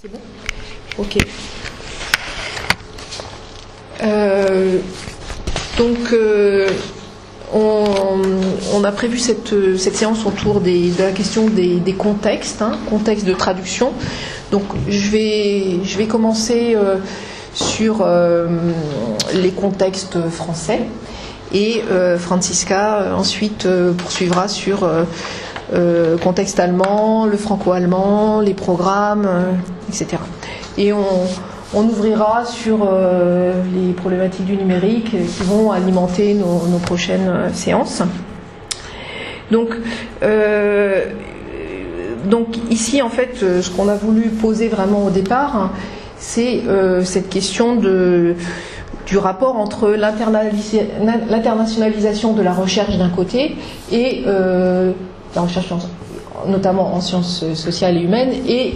C'est bon ? Ok. On a prévu cette séance autour de la question des contextes, contextes de traduction. Donc je vais commencer sur les contextes français et Franziska ensuite poursuivra sur contexte allemand, le franco-allemand, les programmes, etc. Et on ouvrira sur les problématiques du numérique qui vont alimenter nos prochaines séances. Donc ici, en fait, ce qu'on a voulu poser vraiment au départ, c'est cette question du rapport entre l'internationalisation de la recherche d'un côté et la recherche notamment en sciences sociales et humaines et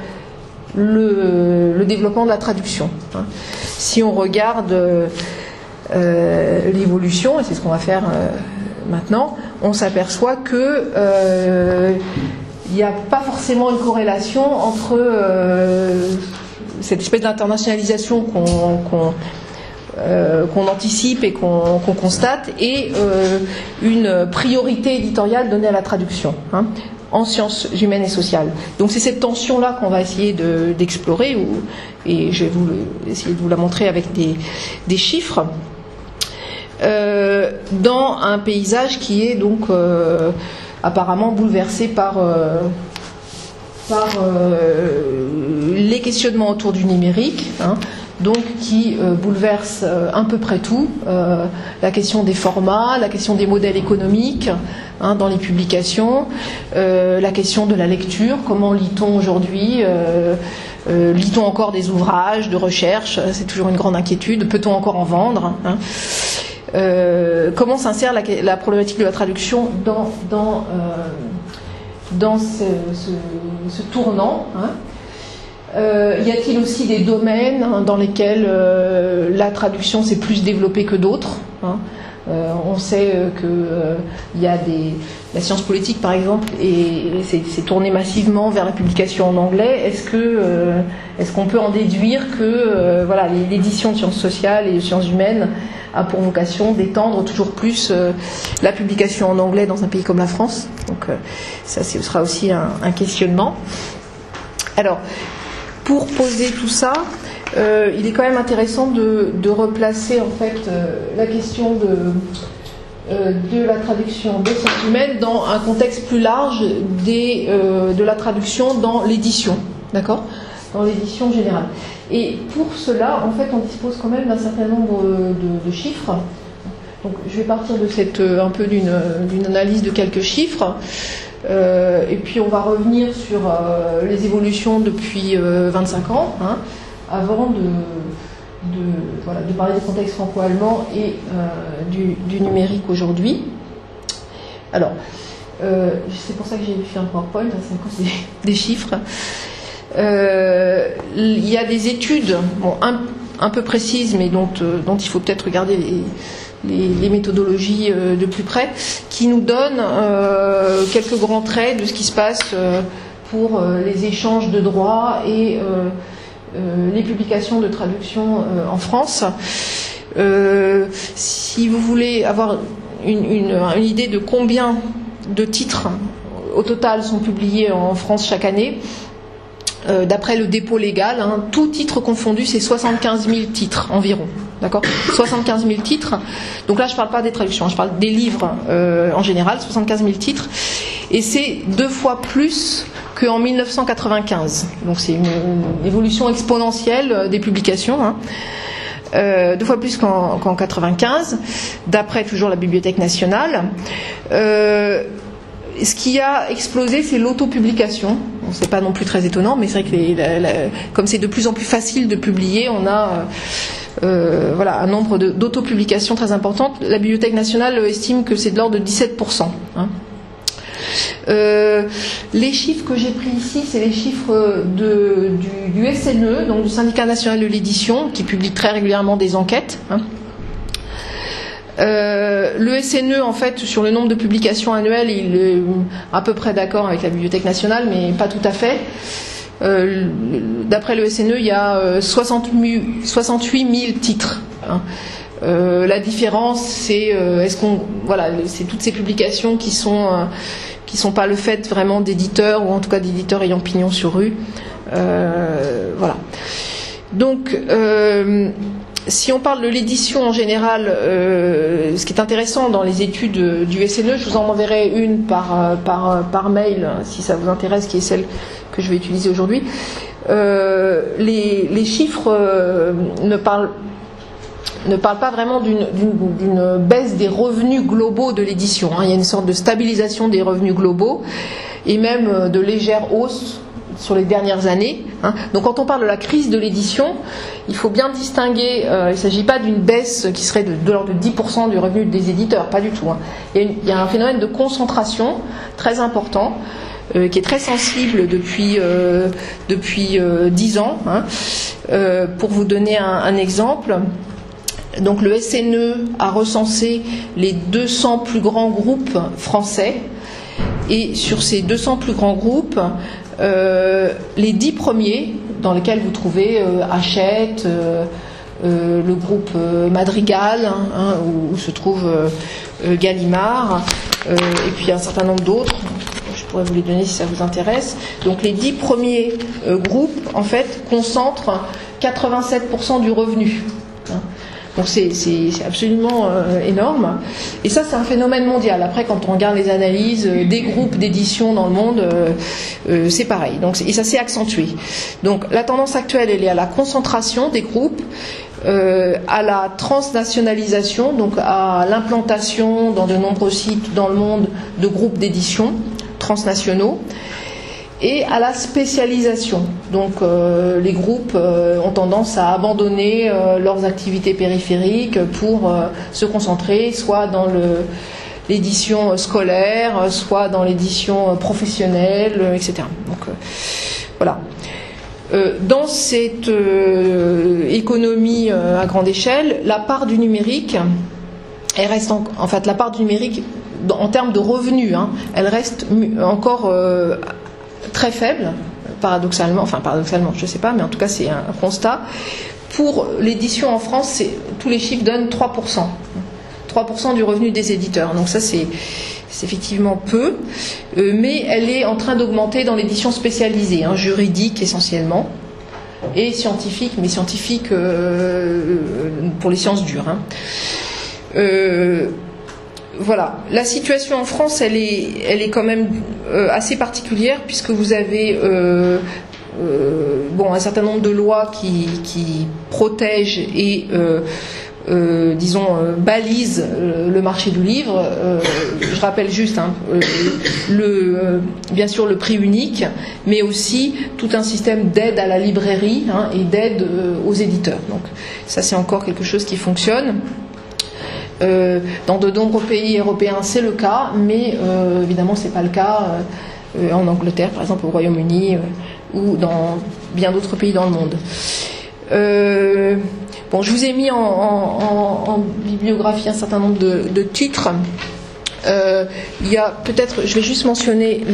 le développement de la traduction. Si on regarde l'évolution, et c'est ce qu'on va faire maintenant, on s'aperçoit que il n'y a pas forcément une corrélation entre cette espèce d'internationalisation qu'on anticipe et qu'on constate et une priorité éditoriale donnée à la traduction en sciences humaines et sociales. Donc c'est cette tension-là qu'on va essayer d'explorer et je vais essayer de vous la montrer avec des chiffres dans un paysage qui est donc apparemment bouleversé par les questionnements autour du numérique, donc qui bouleverse à peu près tout, la question des formats, la question des modèles économiques dans les publications, la question de la lecture, comment lit-on aujourd'hui, lit-on encore des ouvrages de recherche, c'est toujours une grande inquiétude, peut-on encore en vendre, comment s'insère la problématique de la traduction dans ce tournant, y a-t-il aussi des domaines dans lesquels la traduction s'est plus développée que d'autres, on sait qu'il y a la science politique par exemple et c'est tourné massivement vers la publication en anglais. Est-ce qu'on peut en déduire que l'édition de sciences sociales et de sciences humaines a pour vocation d'étendre toujours plus la publication en anglais dans un pays comme la France? Donc ça ce sera aussi un questionnement. Alors pour poser tout ça, il est quand même intéressant de replacer en fait la question de la traduction des sciences humaines dans un contexte plus large de la traduction dans l'édition, d'accord ? Dans l'édition générale. Et pour cela, en fait, on dispose quand même d'un certain nombre de chiffres. Donc, je vais partir de un peu d'une analyse de quelques chiffres. Et puis on va revenir sur les évolutions depuis 25 ans, avant de parler du contexte franco-allemand et du numérique aujourd'hui. Alors, c'est pour ça que j'ai fait un PowerPoint, c'est à cause des chiffres. Il y a des études un peu précises, mais dont il faut peut-être regarder les méthodologies de plus près, qui nous donnent quelques grands traits de ce qui se passe pour les échanges de droits et les publications de traduction en France. Si vous voulez avoir une idée de combien de titres au total sont publiés en France chaque année, d'après le dépôt légal, tout titre confondu, c'est 75 000 titres environ. D'accord ? 75 000 titres. Donc là, je ne parle pas des traductions, je parle des livres en général, 75 000 titres. Et c'est 2 fois plus qu'en 1995. Donc c'est une évolution exponentielle des publications. 2 fois plus qu'en 1995, d'après toujours la Bibliothèque nationale. Ce qui a explosé, c'est l'autopublication. Bon, c'est pas non plus très étonnant, mais c'est vrai que comme c'est de plus en plus facile de publier, on a un nombre d'autopublications très importantes. La Bibliothèque nationale estime que c'est de l'ordre de 17%. Les chiffres que j'ai pris ici, c'est les chiffres du SNE, donc du Syndicat national de l'édition, qui publie très régulièrement des enquêtes. Le SNE, en fait, sur le nombre de publications annuelles, il est à peu près d'accord avec la Bibliothèque nationale, mais pas tout à fait. D'après le SNE, il y a 68 000 titres. Hein. La différence, c'est c'est toutes ces publications qui sont pas le fait vraiment d'éditeurs, ou en tout cas d'éditeurs ayant pignon sur rue. Voilà. Donc, si on parle de l'édition en général, ce qui est intéressant dans les études du SNE, je vous en enverrai une par mail, si ça vous intéresse, qui est celle que je vais utiliser aujourd'hui. Les chiffres ne parlent pas vraiment d'une baisse des revenus globaux de l'édition. Hein. Il y a une sorte de stabilisation des revenus globaux et même de légère hausse sur les dernières années. Hein. Donc quand on parle de la crise de l'édition, il faut bien distinguer, il ne s'agit pas d'une baisse qui serait de l'ordre de 10% du revenu des éditeurs, pas du tout. Hein. Il y a un phénomène de concentration très important, qui est très sensible depuis 10 ans. Hein. Pour vous donner un exemple, donc le SNE a recensé les 200 plus grands groupes français, et sur ces 200 plus grands groupes, les 10 premiers, dans lesquels vous trouvez Hachette, le groupe Madrigal, hein, où se trouve Gallimard, et puis un certain nombre d'autres, je pourrais vous les donner si ça vous intéresse. Donc les 10 premiers groupes, en fait, concentrent 87% du revenu. Hein. Donc c'est absolument énorme. Et ça, c'est un phénomène mondial. Après, quand on regarde les analyses des groupes d'édition dans le monde, c'est pareil. Donc, et ça s'est accentué. Donc la tendance actuelle, elle est à la concentration des groupes, à la transnationalisation, donc à l'implantation dans de nombreux sites dans le monde de groupes d'édition transnationaux, et à la spécialisation. Donc les groupes ont tendance à abandonner leurs activités périphériques pour se concentrer soit dans l'édition scolaire, soit dans l'édition professionnelle, etc. Donc voilà. Dans cette économie à grande échelle, la part du numérique, elle reste en fait la part du numérique en termes de revenus, hein, elle reste encore très faible, paradoxalement, je ne sais pas, mais en tout cas c'est un constat. Pour l'édition en France, tous les chiffres donnent 3%. 3% du revenu des éditeurs. Donc ça c'est effectivement peu, mais elle est en train d'augmenter dans l'édition spécialisée, hein, juridique essentiellement, et scientifique, mais scientifique pour les sciences dures. Hein. Voilà, la situation en France, elle est quand même assez particulière, puisque vous avez un certain nombre de lois qui protègent et balisent le marché du livre. Je rappelle juste, hein, bien sûr le prix unique, mais aussi tout un système d'aide à la librairie, hein, et d'aide aux éditeurs. Donc ça, c'est encore quelque chose qui fonctionne. Dans de nombreux pays européens, c'est le cas, mais évidemment, c'est pas le cas en Angleterre, par exemple, au Royaume-Uni, ou dans bien d'autres pays dans le monde. Je vous ai mis en bibliographie un certain nombre de titres. Il y a peut-être, je vais juste mentionner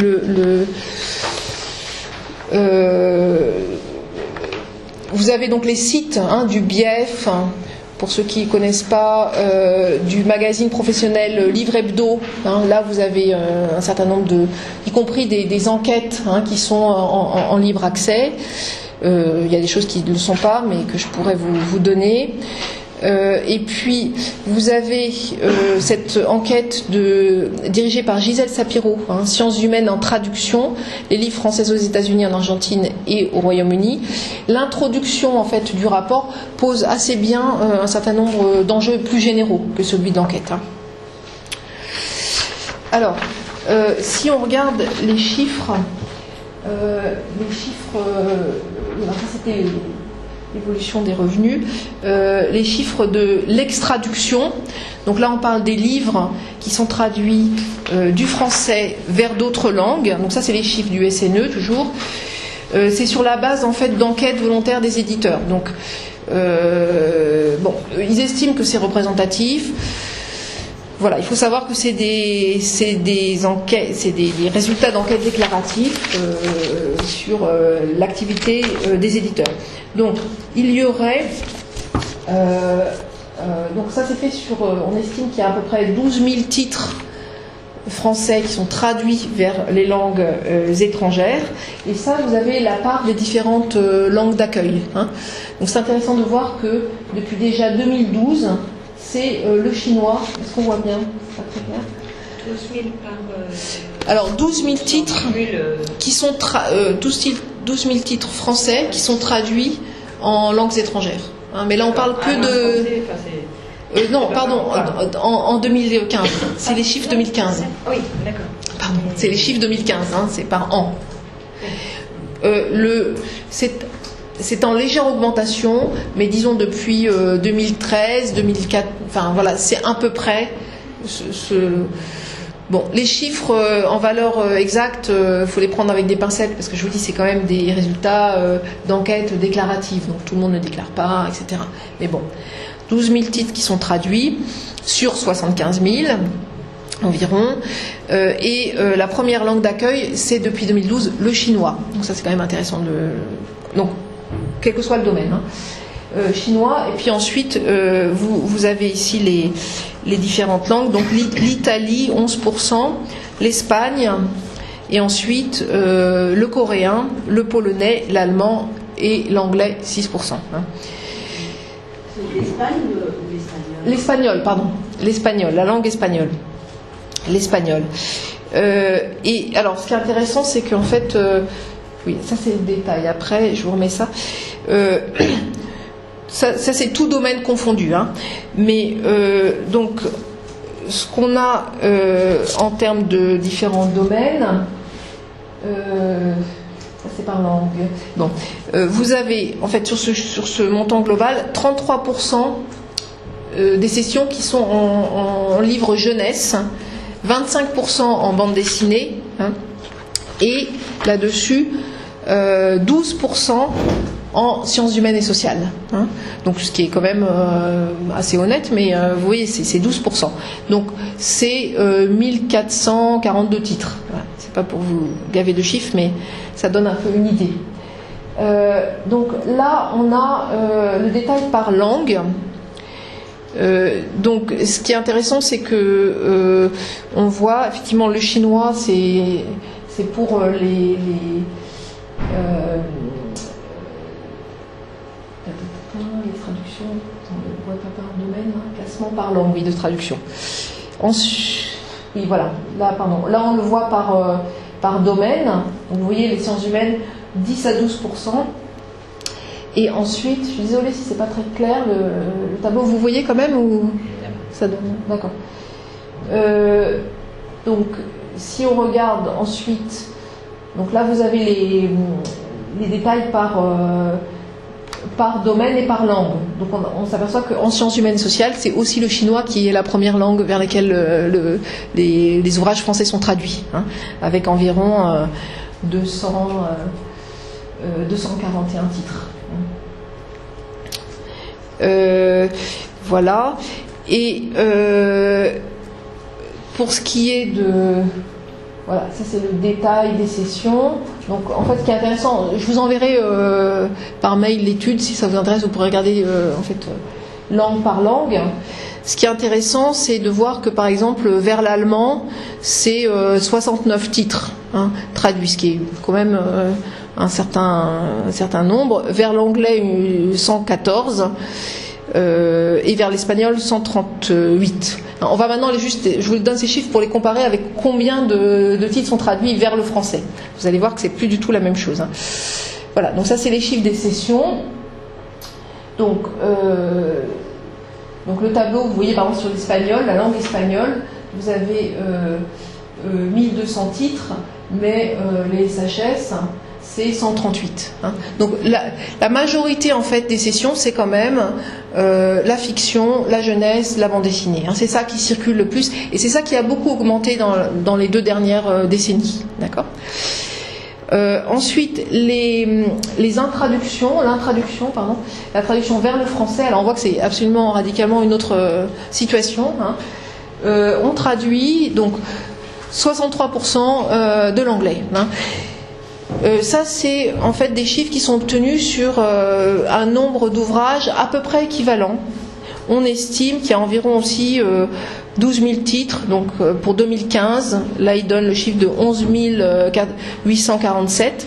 vous avez donc les sites, hein, du BIEF, hein, pour ceux qui ne connaissent pas, du magazine professionnel Livre Hebdo. Hein, là, vous avez un certain nombre y compris des enquêtes, hein, qui sont en libre accès. Il y a des choses qui ne le sont pas, mais que je pourrais vous donner. Et puis, vous avez cette enquête dirigée par Gisèle Sapiro, hein, Sciences humaines en traduction, les livres français aux États-Unis, en Argentine et au Royaume-Uni. L'introduction, en fait, du rapport pose assez bien un certain nombre d'enjeux plus généraux que celui d'enquête. Hein. Alors, si on regarde les chiffres, c'était l'évolution des revenus, les chiffres de l'extraduction. Donc là, on parle des livres qui sont traduits du français vers d'autres langues. Donc ça, c'est les chiffres du SNE, toujours. C'est sur la base, en fait, d'enquêtes volontaires des éditeurs. Donc, ils estiment que c'est représentatif. voilà, il faut savoir que c'est des enquêtes, c'est des résultats d'enquêtes déclaratifs sur l'activité des éditeurs. Donc, il y aurait, donc ça c'est fait sur, on estime qu'il y a à peu près 12 000 titres français qui sont traduits vers les langues étrangères, et ça vous avez la part des différentes langues d'accueil, hein. Donc c'est intéressant de voir que depuis déjà 2012 c'est le chinois, est-ce qu'on voit bien? C'est pas très clair. 12 000 par... Alors 12 000 titres qui sont 12 000 titres français qui sont traduits en langues étrangères, hein, mais là on parle que de... non, pardon, en 2015. C'est les chiffres 2015. Oui, d'accord. Pardon, c'est les chiffres 2015, hein, c'est par an. C'est en légère augmentation, mais disons depuis 2013, 2004, enfin voilà, c'est à peu près Bon, les chiffres en valeur exacte, faut les prendre avec des pincettes, parce que je vous dis, c'est quand même des résultats d'enquête déclarative, donc tout le monde ne déclare pas, etc. Mais bon, 12 000 titres qui sont traduits sur 75 000 environ, et la première langue d'accueil, c'est depuis 2012 le chinois. Donc ça, c'est quand même intéressant donc, quel que soit le domaine, hein. Chinois, et puis ensuite vous avez ici les différentes langues, donc l'Italie 11%, l'Espagne, et ensuite le coréen, le polonais, l'allemand et l'anglais 6%, hein. L'Espagne ou l'espagnol? L'espagnol, pardon, l'espagnol, la langue espagnole, l'espagnol. Et alors ce qui est intéressant, c'est qu'en fait oui, ça c'est le détail, après je vous remets ça. Ça c'est tout domaine confondu, hein. Mais donc ce qu'on a en termes de différents domaines, ça c'est par langue. Bon, vous avez en fait sur ce montant global 33% des sessions qui sont en livres jeunesse, 25% en bande dessinée, hein, et là-dessus 12% en sciences humaines et sociales, hein. Donc ce qui est quand même assez honnête, mais vous voyez, c'est 12%. Donc c'est 1442 titres. Voilà. C'est pas pour vous gaver de chiffres, mais ça donne un peu une idée. Donc là, on a le détail par langue. Donc ce qui est intéressant, c'est que on voit effectivement le chinois, c'est pour les traductions, on voit pas par domaine, hein, classement par langue, oui, de traduction. Ensuite, oui, voilà, là, pardon, là on le voit par domaine. Donc, vous voyez, les sciences humaines, 10 à 12%. Et ensuite, je suis désolée si c'est pas très clair, le tableau, vous voyez quand même ou ça donne, d'accord. Donc, si on regarde ensuite, donc là vous avez les détails par domaine et par langue. Donc on s'aperçoit qu'en sciences humaines et sociales, c'est aussi le chinois qui est la première langue vers laquelle les ouvrages français sont traduits, hein, avec environ 241 titres. Voilà. Et pour ce qui est de... Voilà, ça c'est le détail des sessions. Donc en fait, ce qui est intéressant, je vous enverrai par mail l'étude, si ça vous intéresse, vous pourrez regarder en fait langue par langue. Ce qui est intéressant, c'est de voir que par exemple vers l'allemand, c'est 69 titres, hein, traduits, ce qui est quand même un certain nombre. Vers l'anglais, 114. Et vers l'espagnol 138. Alors, on va maintenant je vous donne ces chiffres pour les comparer avec combien de titres sont traduits vers le français. Vous allez voir que c'est plus du tout la même chose, hein. Voilà, donc ça c'est les chiffres des sessions. Donc le tableau, vous voyez par exemple sur l'espagnol, la langue espagnole, vous avez 1200 titres, mais les SHS, c'est 138, hein. Donc la majorité en fait des sessions, c'est quand même la fiction, la jeunesse, la bande dessinée, hein. C'est ça qui circule le plus, et c'est ça qui a beaucoup augmenté dans les 2 dernières décennies, d'accord. Ensuite, la traduction vers le français. Alors on voit que c'est absolument radicalement une autre situation, hein. on traduit donc 63% de l'anglais. Hein. Ça, c'est en fait des chiffres qui sont obtenus sur un nombre d'ouvrages à peu près équivalent. On estime qu'il y a environ aussi 12 000 titres, donc pour 2015, là il donne le chiffre de 11 847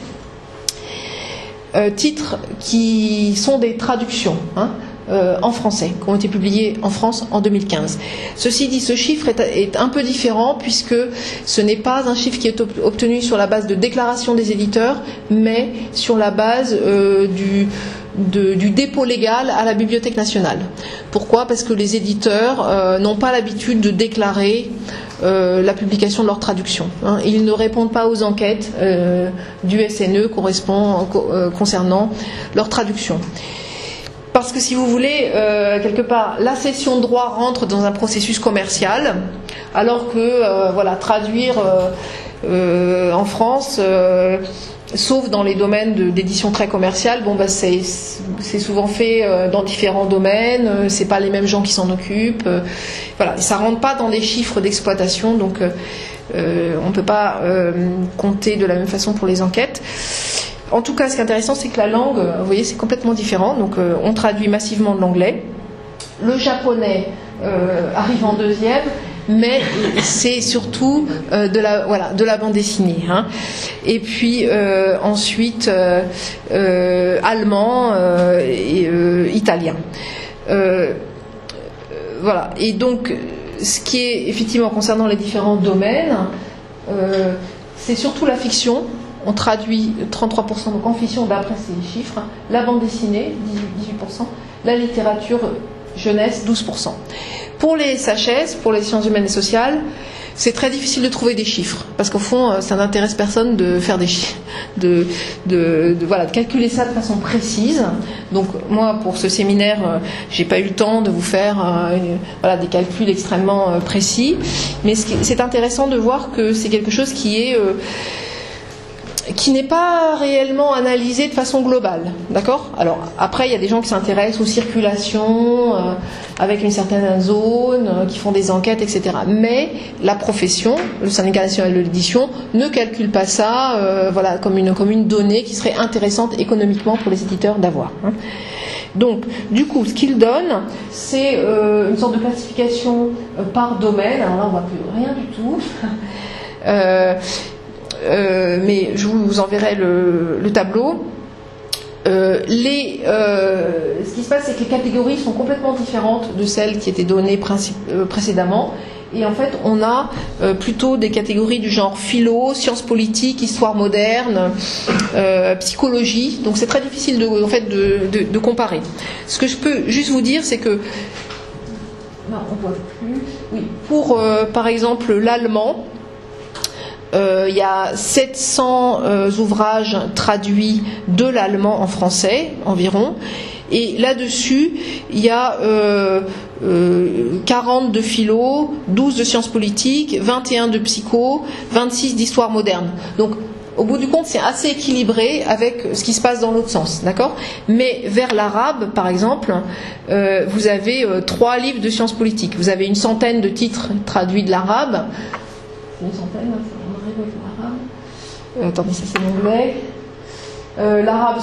titres qui sont des traductions en français, qui ont été publiés en France en 2015. Ceci dit, ce chiffre est un peu différent puisque ce n'est pas un chiffre qui est obtenu sur la base de déclaration des éditeurs, mais sur la base du dépôt légal à la Bibliothèque nationale. Pourquoi ? Parce que les éditeurs n'ont pas l'habitude de déclarer la publication de leur traduction. Ils ne répondent pas aux enquêtes du SNE concernant leur traduction. Parce que si vous voulez, quelque part, la cession de droit rentre dans un processus commercial, alors que traduire en France, sauf dans les domaines d'édition très commerciale, c'est souvent fait dans différents domaines, c'est pas les mêmes gens qui s'en occupent, ça rentre pas dans des chiffres d'exploitation, donc on peut pas compter de la même façon pour les enquêtes. En tout cas, ce qui est intéressant, c'est que la langue, vous voyez, c'est complètement différent. Donc, on traduit massivement de l'anglais. Le japonais arrive en deuxième, mais c'est surtout de la bande dessinée. Hein. Et puis ensuite, allemand et italien. Et donc, ce qui est effectivement concernant les différents domaines, c'est surtout la fiction. On traduit 33% donc en fiction d'après ces chiffres, la bande dessinée 18%, la littérature jeunesse 12%. Pour les SHS, pour les sciences humaines et sociales, c'est très difficile de trouver des chiffres parce qu'au fond ça n'intéresse personne de faire des chiffres, de calculer ça de façon précise. Donc moi pour ce séminaire j'ai pas eu le temps de vous faire des calculs extrêmement précis, mais c'est intéressant de voir que c'est quelque chose qui n'est pas réellement analysé de façon globale, d'accord ? Alors après, il y a des gens qui s'intéressent aux circulations avec une certaine zone, qui font des enquêtes, etc. Mais la profession, le syndicat national de l'édition, ne calcule pas ça, comme une donnée qui serait intéressante économiquement pour les éditeurs d'avoir. Hein. Donc, du coup, ce qu'il donne, c'est une sorte de classification par domaine. Alors là, on voit plus rien du tout. Mais je vous enverrai le tableau. Ce qui se passe, c'est que les catégories sont complètement différentes de celles qui étaient données précédemment. Et en fait, on a plutôt des catégories du genre philo, sciences politiques, histoire moderne, psychologie. Donc c'est très difficile de comparer. Ce que je peux juste vous dire, c'est que non, on voit plus. Oui, pour par exemple l'allemand. Il y a 700 ouvrages traduits de l'allemand en français environ, et là-dessus il y a 40 de philo, 12 de sciences politiques, 21 de psycho, 26 d'histoire moderne. Donc au bout du compte, c'est assez équilibré avec ce qui se passe dans l'autre sens, d'accord ? Mais vers l'arabe, par exemple, vous avez 3 livres de sciences politiques. Vous avez une centaine de titres traduits de l'arabe. Une centaine, attendez, ça c'est l'anglais. L'arabe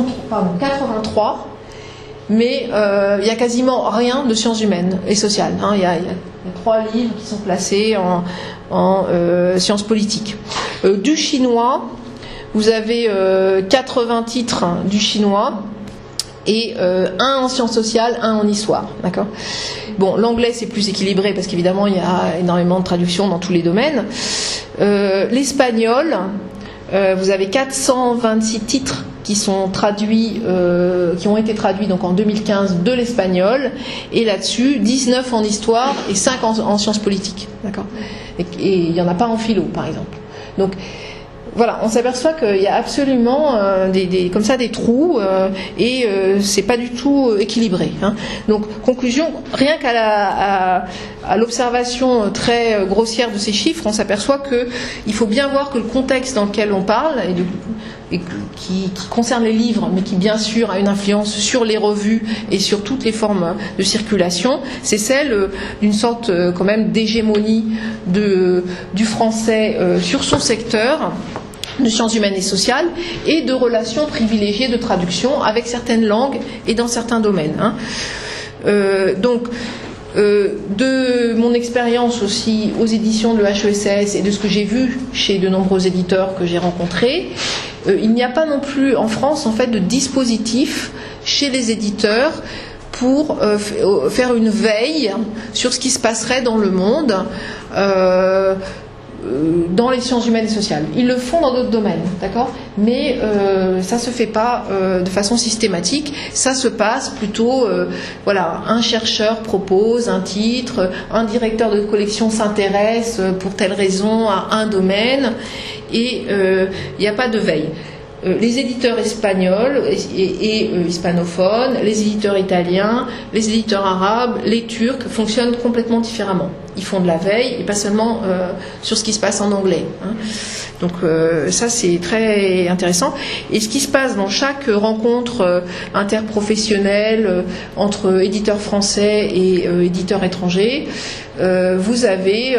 83, mais il y a quasiment rien de sciences humaines et sociales. Hein. Il y a 3 livres qui sont placés en sciences politiques. Du chinois, vous avez 80 titres du chinois et un en sciences sociales, un en histoire, d'accord ? Bon, l'anglais c'est plus équilibré parce qu'évidemment il y a énormément de traductions dans tous les domaines. L'espagnol, vous avez 426 titres qui sont traduits, qui ont été traduits donc en 2015 de l'espagnol, et là-dessus 19 en histoire et 5 en sciences politiques, d'accord ? Et il n'y en a pas en philo, par exemple. Donc voilà, on s'aperçoit qu'il y a absolument comme ça des trous et c'est pas du tout équilibré. Hein. Donc conclusion, rien qu'à l'observation très grossière de ces chiffres, on s'aperçoit qu'il faut bien voir que le contexte dans lequel on parle, et qui concerne les livres, mais qui bien sûr a une influence sur les revues et sur toutes les formes de circulation, c'est celle d'une sorte quand même d'hégémonie du français sur son secteur de sciences humaines et sociales, et de relations privilégiées de traduction avec certaines langues et dans certains domaines. De mon expérience aussi aux éditions de HESS et de ce que j'ai vu chez de nombreux éditeurs que j'ai rencontrés, il n'y a pas non plus en France en fait de dispositif chez les éditeurs pour faire une veille sur ce qui se passerait dans le monde dans les sciences humaines et sociales. Ils le font dans d'autres domaines, d'accord ? Mais ça se fait pas de façon systématique. Ça se passe plutôt, voilà, un chercheur propose un titre, un directeur de collection s'intéresse pour telle raison à un domaine, et il n'y a pas de veille. Les éditeurs espagnols et hispanophones, les éditeurs italiens, les éditeurs arabes, les turcs fonctionnent complètement différemment. Ils font de la veille et pas seulement sur ce qui se passe en anglais. Donc ça c'est très intéressant. Et ce qui se passe dans chaque rencontre interprofessionnelle entre éditeurs français et éditeurs étrangers, vous avez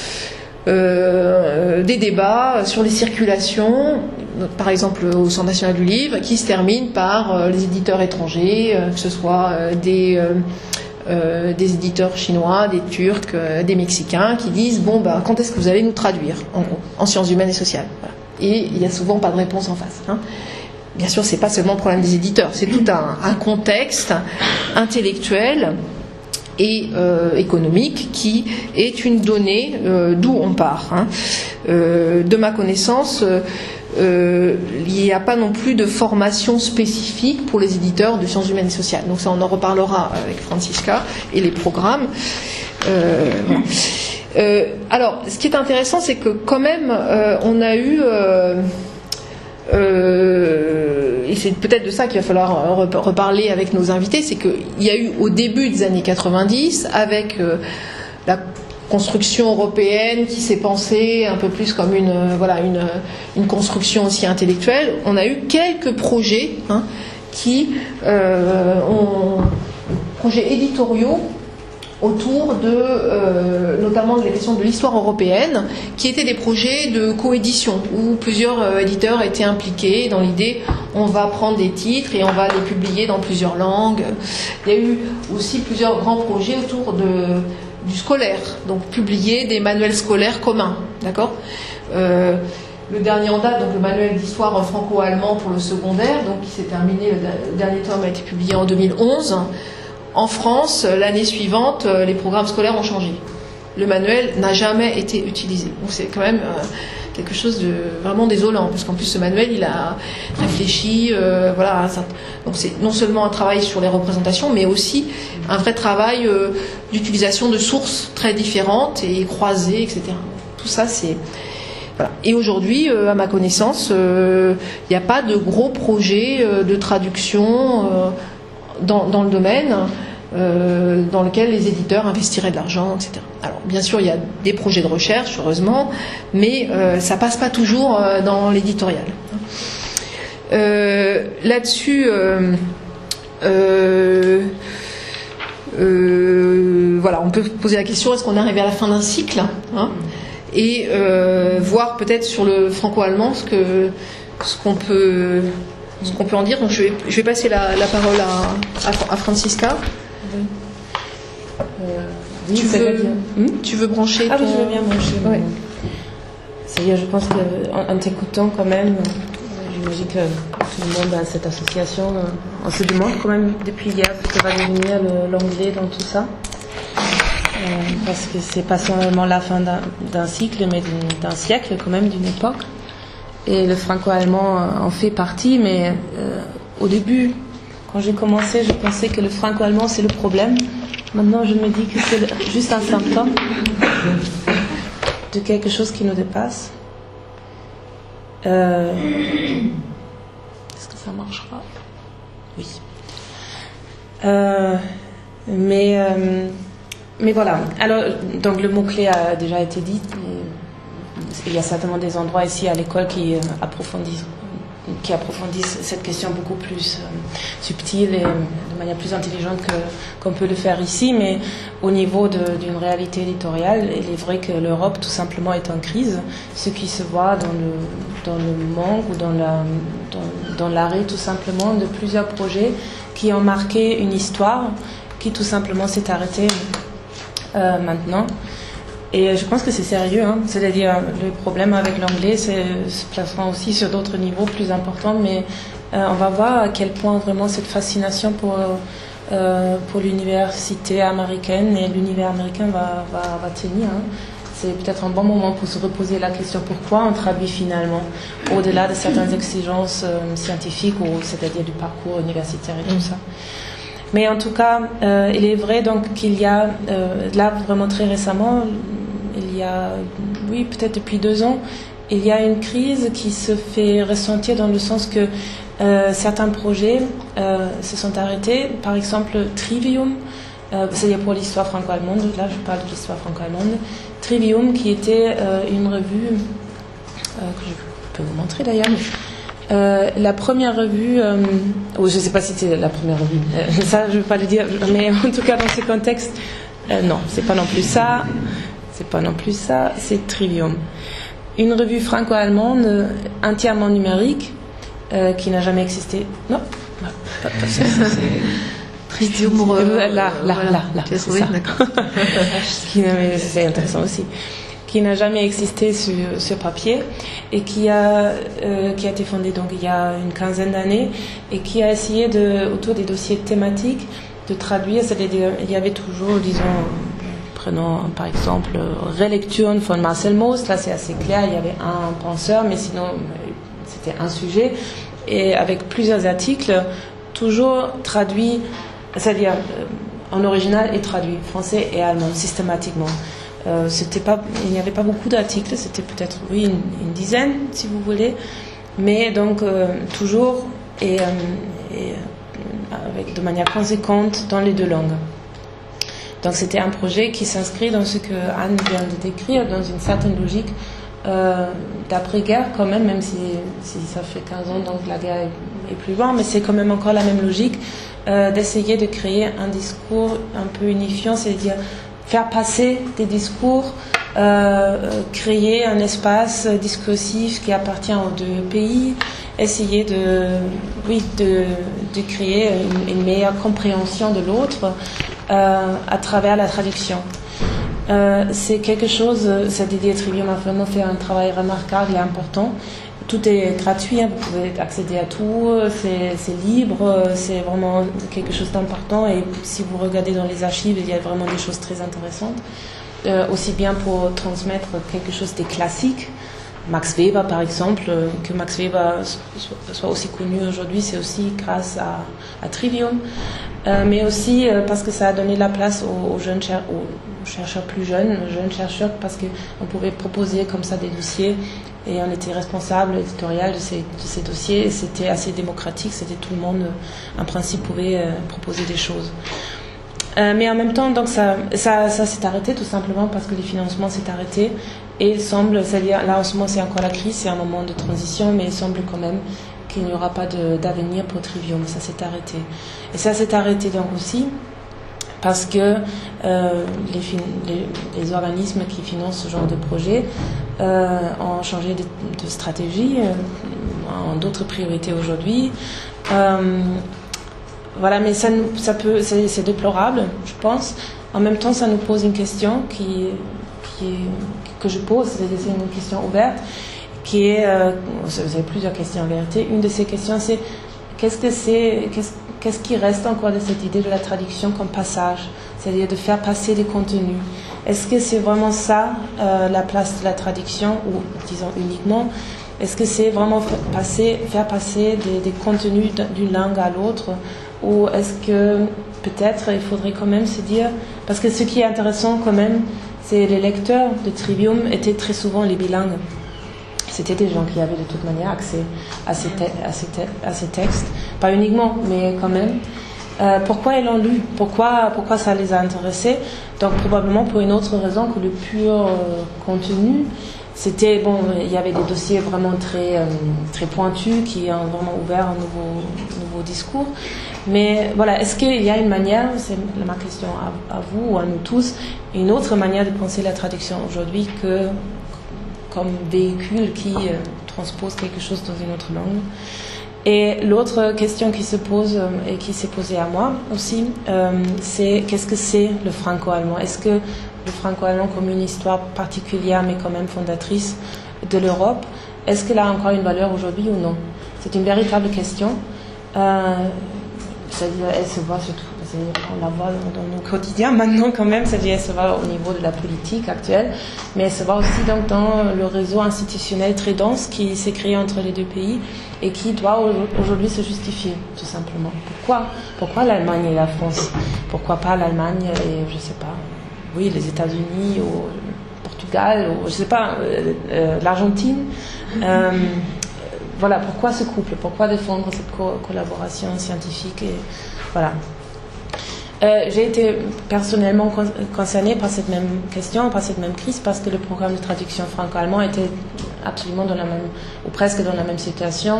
des débats sur les circulations, par exemple au Centre national du livre, qui se terminent par les éditeurs étrangers, que ce soit des éditeurs chinois, des Turcs, des Mexicains, qui disent bon bah quand est-ce que vous allez nous traduire en gros, en sciences humaines et sociales. Voilà. Et il n'y a souvent pas de réponse en face. Bien sûr, c'est pas seulement le problème des éditeurs, c'est tout un contexte intellectuel et économique qui est une donnée d'où on part. De ma connaissance, il n'y a pas non plus de formation spécifique pour les éditeurs de sciences humaines et sociales. Donc ça, on en reparlera avec Francisca et les programmes. Alors, ce qui est intéressant, c'est que quand même, on a eu... et c'est peut-être de ça qu'il va falloir reparler avec nos invités, c'est qu'il y a eu au début des années 90, avec la construction européenne qui s'est pensée un peu plus comme une construction aussi intellectuelle, on a eu quelques projets projets éditoriaux autour de notamment des questions de l'histoire européenne, qui étaient des projets de coédition où plusieurs éditeurs étaient impliqués dans l'idée on va prendre des titres et on va les publier dans plusieurs langues. Il y a eu aussi plusieurs grands projets autour du scolaire, donc publier des manuels scolaires communs, d'accord. Le dernier en date, donc le manuel d'histoire franco-allemand pour le secondaire, donc qui s'est terminé, le dernier tome a été publié en 2011. En France, l'année suivante, les programmes scolaires ont changé. Le manuel n'a jamais été utilisé. Donc c'est quand même quelque chose de vraiment désolant, parce qu'en plus ce manuel, il a réfléchi, donc c'est non seulement un travail sur les représentations, mais aussi un vrai travail d'utilisation de sources très différentes et croisées, etc. Tout ça, c'est... Voilà. Et aujourd'hui, à ma connaissance, il n'y a pas de gros projets de traduction dans le domaine dans lequel les éditeurs investiraient de l'argent, etc. Alors, bien sûr, il y a des projets de recherche, heureusement, mais ça passe pas toujours dans l'éditorial. Là-dessus, voilà, on peut poser la question, est-ce qu'on est arrivé à la fin d'un cycle, et voir peut-être sur le franco-allemand ce qu'on peut en dire. Donc je vais passer la parole à Francisca. Oui, tu veux brancher oui, je veux bien brancher. Ouais. C'est-à-dire, je pense qu'en t'écoutant quand même, j'imagine que tout le monde a cette association, on se demande quand même depuis hier ce que va devenir l'anglais dans tout ça. Parce que c'est pas seulement la fin d'un cycle, mais d'un siècle quand même, d'une époque. Et le franco-allemand en fait partie, mais au début, quand j'ai commencé, je pensais que le franco-allemand c'est le problème. Maintenant, je me dis que c'est juste un symptôme de quelque chose qui nous dépasse. Est-ce que ça marchera ? Oui. Mais voilà. Alors, donc le mot-clé a déjà été dit. Il y a certainement des endroits ici à l'école qui approfondissent qui approfondissent cette question beaucoup plus subtile et de manière plus intelligente qu'on peut le faire ici. Mais au niveau d'une réalité éditoriale, il est vrai que l'Europe tout simplement est en crise, ce qui se voit dans le manque ou dans l'arrêt tout simplement de plusieurs projets qui ont marqué une histoire qui tout simplement s'est arrêtée maintenant. Et je pense que c'est sérieux, hein. C'est-à-dire le problème avec l'anglais se placera aussi sur d'autres niveaux plus importants, mais on va voir à quel point vraiment cette fascination pour l'université américaine et l'univers américain va tenir. Hein. C'est peut-être un bon moment pour se reposer la question pourquoi on traduit finalement, au-delà de certaines exigences scientifiques, c'est-à-dire du parcours universitaire et tout ça. Mais en tout cas, il est vrai donc qu'il y a, là vraiment très récemment, il y a, oui, peut-être depuis 2 ans, il y a une crise qui se fait ressentir dans le sens que certains projets se sont arrêtés. Par exemple, Trivium, c'est-à-dire pour l'histoire franco-allemande, là je parle de l'histoire franco-allemande, Trivium qui était une revue, que je peux vous montrer d'ailleurs, la première revue, je ne sais pas si c'était la première revue, ça je ne veux pas le dire, mais en tout cas dans ce contexte, non, c'est pas non plus ça, c'est Trivium. Une revue franco-allemande entièrement numérique qui n'a jamais existé. Non, pas ça. Trivium, là, c'est ça. C'est intéressant aussi. Qui n'a jamais existé sur papier et qui a été fondé donc il y a une quinzaine d'années et qui a essayé autour des dossiers thématiques de traduire, c'est-à-dire il y avait toujours, disons, prenons par exemple Relecturen von Marcel Mauss, là c'est assez clair, il y avait un penseur mais sinon c'était un sujet et avec plusieurs articles toujours traduits, c'est-à-dire en original et traduits français et allemand systématiquement. Il n'y avait pas beaucoup d'articles, c'était peut-être une dizaine si vous voulez, mais donc toujours et avec de manière conséquente dans les 2 langues. Donc c'était un projet qui s'inscrit dans ce que Anne vient de décrire, dans une certaine logique d'après-guerre quand même si ça fait 15 ans donc la guerre est plus loin, mais c'est quand même encore la même logique d'essayer de créer un discours un peu unifiant, c'est-à-dire faire passer des discours, créer un espace discursif qui appartient aux 2 pays, essayer de créer une meilleure compréhension de l'autre à travers la traduction. C'est quelque chose, c'est-à-dire Trivium a vraiment fait un travail remarquable et important. Tout est gratuit, hein, vous pouvez accéder à tout, c'est libre, c'est vraiment quelque chose d'important et si vous regardez dans les archives, il y a vraiment des choses très intéressantes, aussi bien pour transmettre quelque chose de classique. Max Weber par exemple, que Max Weber soit aussi connu aujourd'hui, c'est aussi grâce à Trivium, mais aussi parce que ça a donné la place aux chercheurs plus jeunes, aux jeunes chercheurs, parce qu'on pouvait proposer comme ça des dossiers et on était responsable éditorial de ces dossiers et c'était assez démocratique, c'était tout le monde en principe pouvait proposer des choses. Mais en même temps, donc ça s'est arrêté tout simplement parce que les financements s'est arrêté et il semble, c'est-à-dire là en ce moment c'est encore la crise, c'est un moment de transition, mais il semble quand même qu'il n'y aura pas d'avenir pour Trivium, ça s'est arrêté. Et ça s'est arrêté donc aussi parce que les organismes qui financent ce genre de projet ont changé de stratégie, ont d'autres priorités aujourd'hui. Voilà, mais c'est déplorable, je pense. En même temps, ça nous pose une question que je pose, c'est une question ouverte, qui est, vous avez plusieurs questions en vérité. Une de ces questions, c'est qu'est-ce qui reste encore de cette idée de la traduction comme passage, c'est-à-dire de faire passer des contenus. Est-ce que c'est vraiment ça la place de la traduction, ou disons uniquement? Est-ce que c'est vraiment faire passer des contenus d'une langue à l'autre? Ou est-ce que peut-être il faudrait quand même se dire, parce que ce qui est intéressant quand même, c'est les lecteurs de Trivium étaient très souvent les bilingues. C'était des gens qui avaient de toute manière accès à ces textes, pas uniquement, mais quand même. Pourquoi ils l'ont lu? Pourquoi ça les a intéressés? Donc probablement pour une autre raison que le pur contenu. c'était bon, il y avait des dossiers vraiment très pointus qui ont vraiment ouvert un nouveau discours. Mais voilà, est-ce qu'il y a une manière, c'est ma question à vous ou à nous tous, une autre manière de penser la traduction aujourd'hui que comme véhicule qui transpose quelque chose dans une autre langue? Et l'autre question qui se pose et qui s'est posée à moi aussi, c'est qu'est-ce que c'est le franco-allemand? Est-ce que le franco-allemand comme une histoire particulière mais quand même fondatrice de l'Europe, est-ce qu'elle a encore une valeur aujourd'hui ou non? C'est une véritable question. C'est-à-dire, elle se voit surtout, on la voit dans nos quotidiens maintenant quand même, c'est-à-dire elle se voit au niveau de la politique actuelle, mais elle se voit aussi donc dans le réseau institutionnel très dense qui s'est créé entre les deux pays et qui doit aujourd'hui se justifier, tout simplement. Pourquoi l'Allemagne et la France? Pourquoi pas l'Allemagne et, je sais pas, oui, les États-Unis ou Portugal, ou je sais pas, l'Argentine? Voilà, pourquoi ce couple? Pourquoi défendre cette collaboration scientifique? Et voilà. J'ai été personnellement concernée par cette même question, par cette même crise, parce que le programme de traduction franco-allemand était absolument dans la même, ou presque dans la même situation.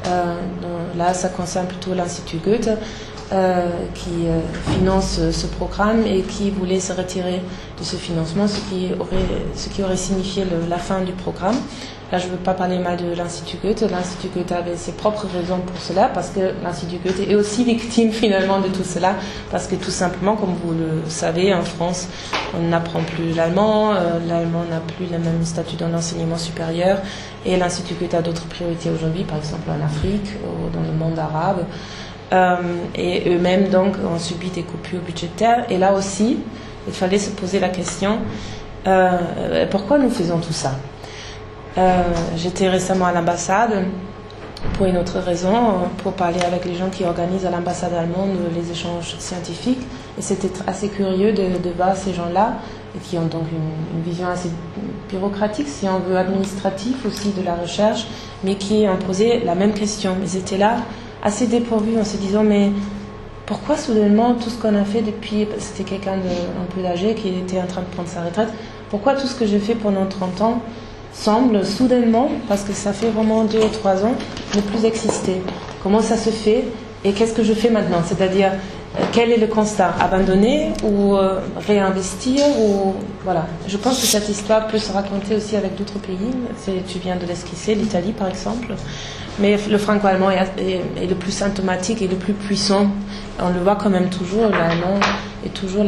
Là, ça concerne plutôt l'Institut Goethe, qui finance ce programme et qui voulait se retirer de ce financement, ce qui aurait signifié la fin du programme. Là, je ne veux pas parler mal de l'Institut Goethe. L'Institut Goethe avait ses propres raisons pour cela, parce que l'Institut Goethe est aussi victime finalement de tout cela, parce que tout simplement, comme vous le savez, en France, on n'apprend plus l'allemand, l'allemand n'a plus le même statut dans l'enseignement supérieur, et l'Institut Goethe a d'autres priorités aujourd'hui, par exemple en Afrique ou dans le monde arabe. Et eux-mêmes donc ont subi des coupures budgétaires, et là aussi, il fallait se poser la question pourquoi nous faisons tout ça? J'étais récemment à l'ambassade pour une autre raison, pour parler avec les gens qui organisent à l'ambassade allemande les échanges scientifiques, et c'était assez curieux de voir ces gens-là, et qui ont donc une vision assez bureaucratique, si on veut, administrative aussi de la recherche, mais qui ont posé la même question. Ils étaient là assez dépourvus en se disant mais pourquoi soudainement tout ce qu'on a fait depuis, c'était quelqu'un un peu âgé qui était en train de prendre sa retraite, pourquoi tout ce que j'ai fait pendant 30 ans semble soudainement, parce que ça fait vraiment 2 ou 3 ans, ne plus exister? Comment ça se fait et qu'est-ce que je fais maintenant? C'est-à-dire, quel est le constat? Abandonner ou réinvestir ou... Voilà. Je pense que cette histoire peut se raconter aussi avec d'autres pays. Tu viens de l'esquisser, l'Italie par exemple. Mais le franco-allemand est le plus symptomatique et le plus puissant. On le voit quand même toujours, l'allemand est toujours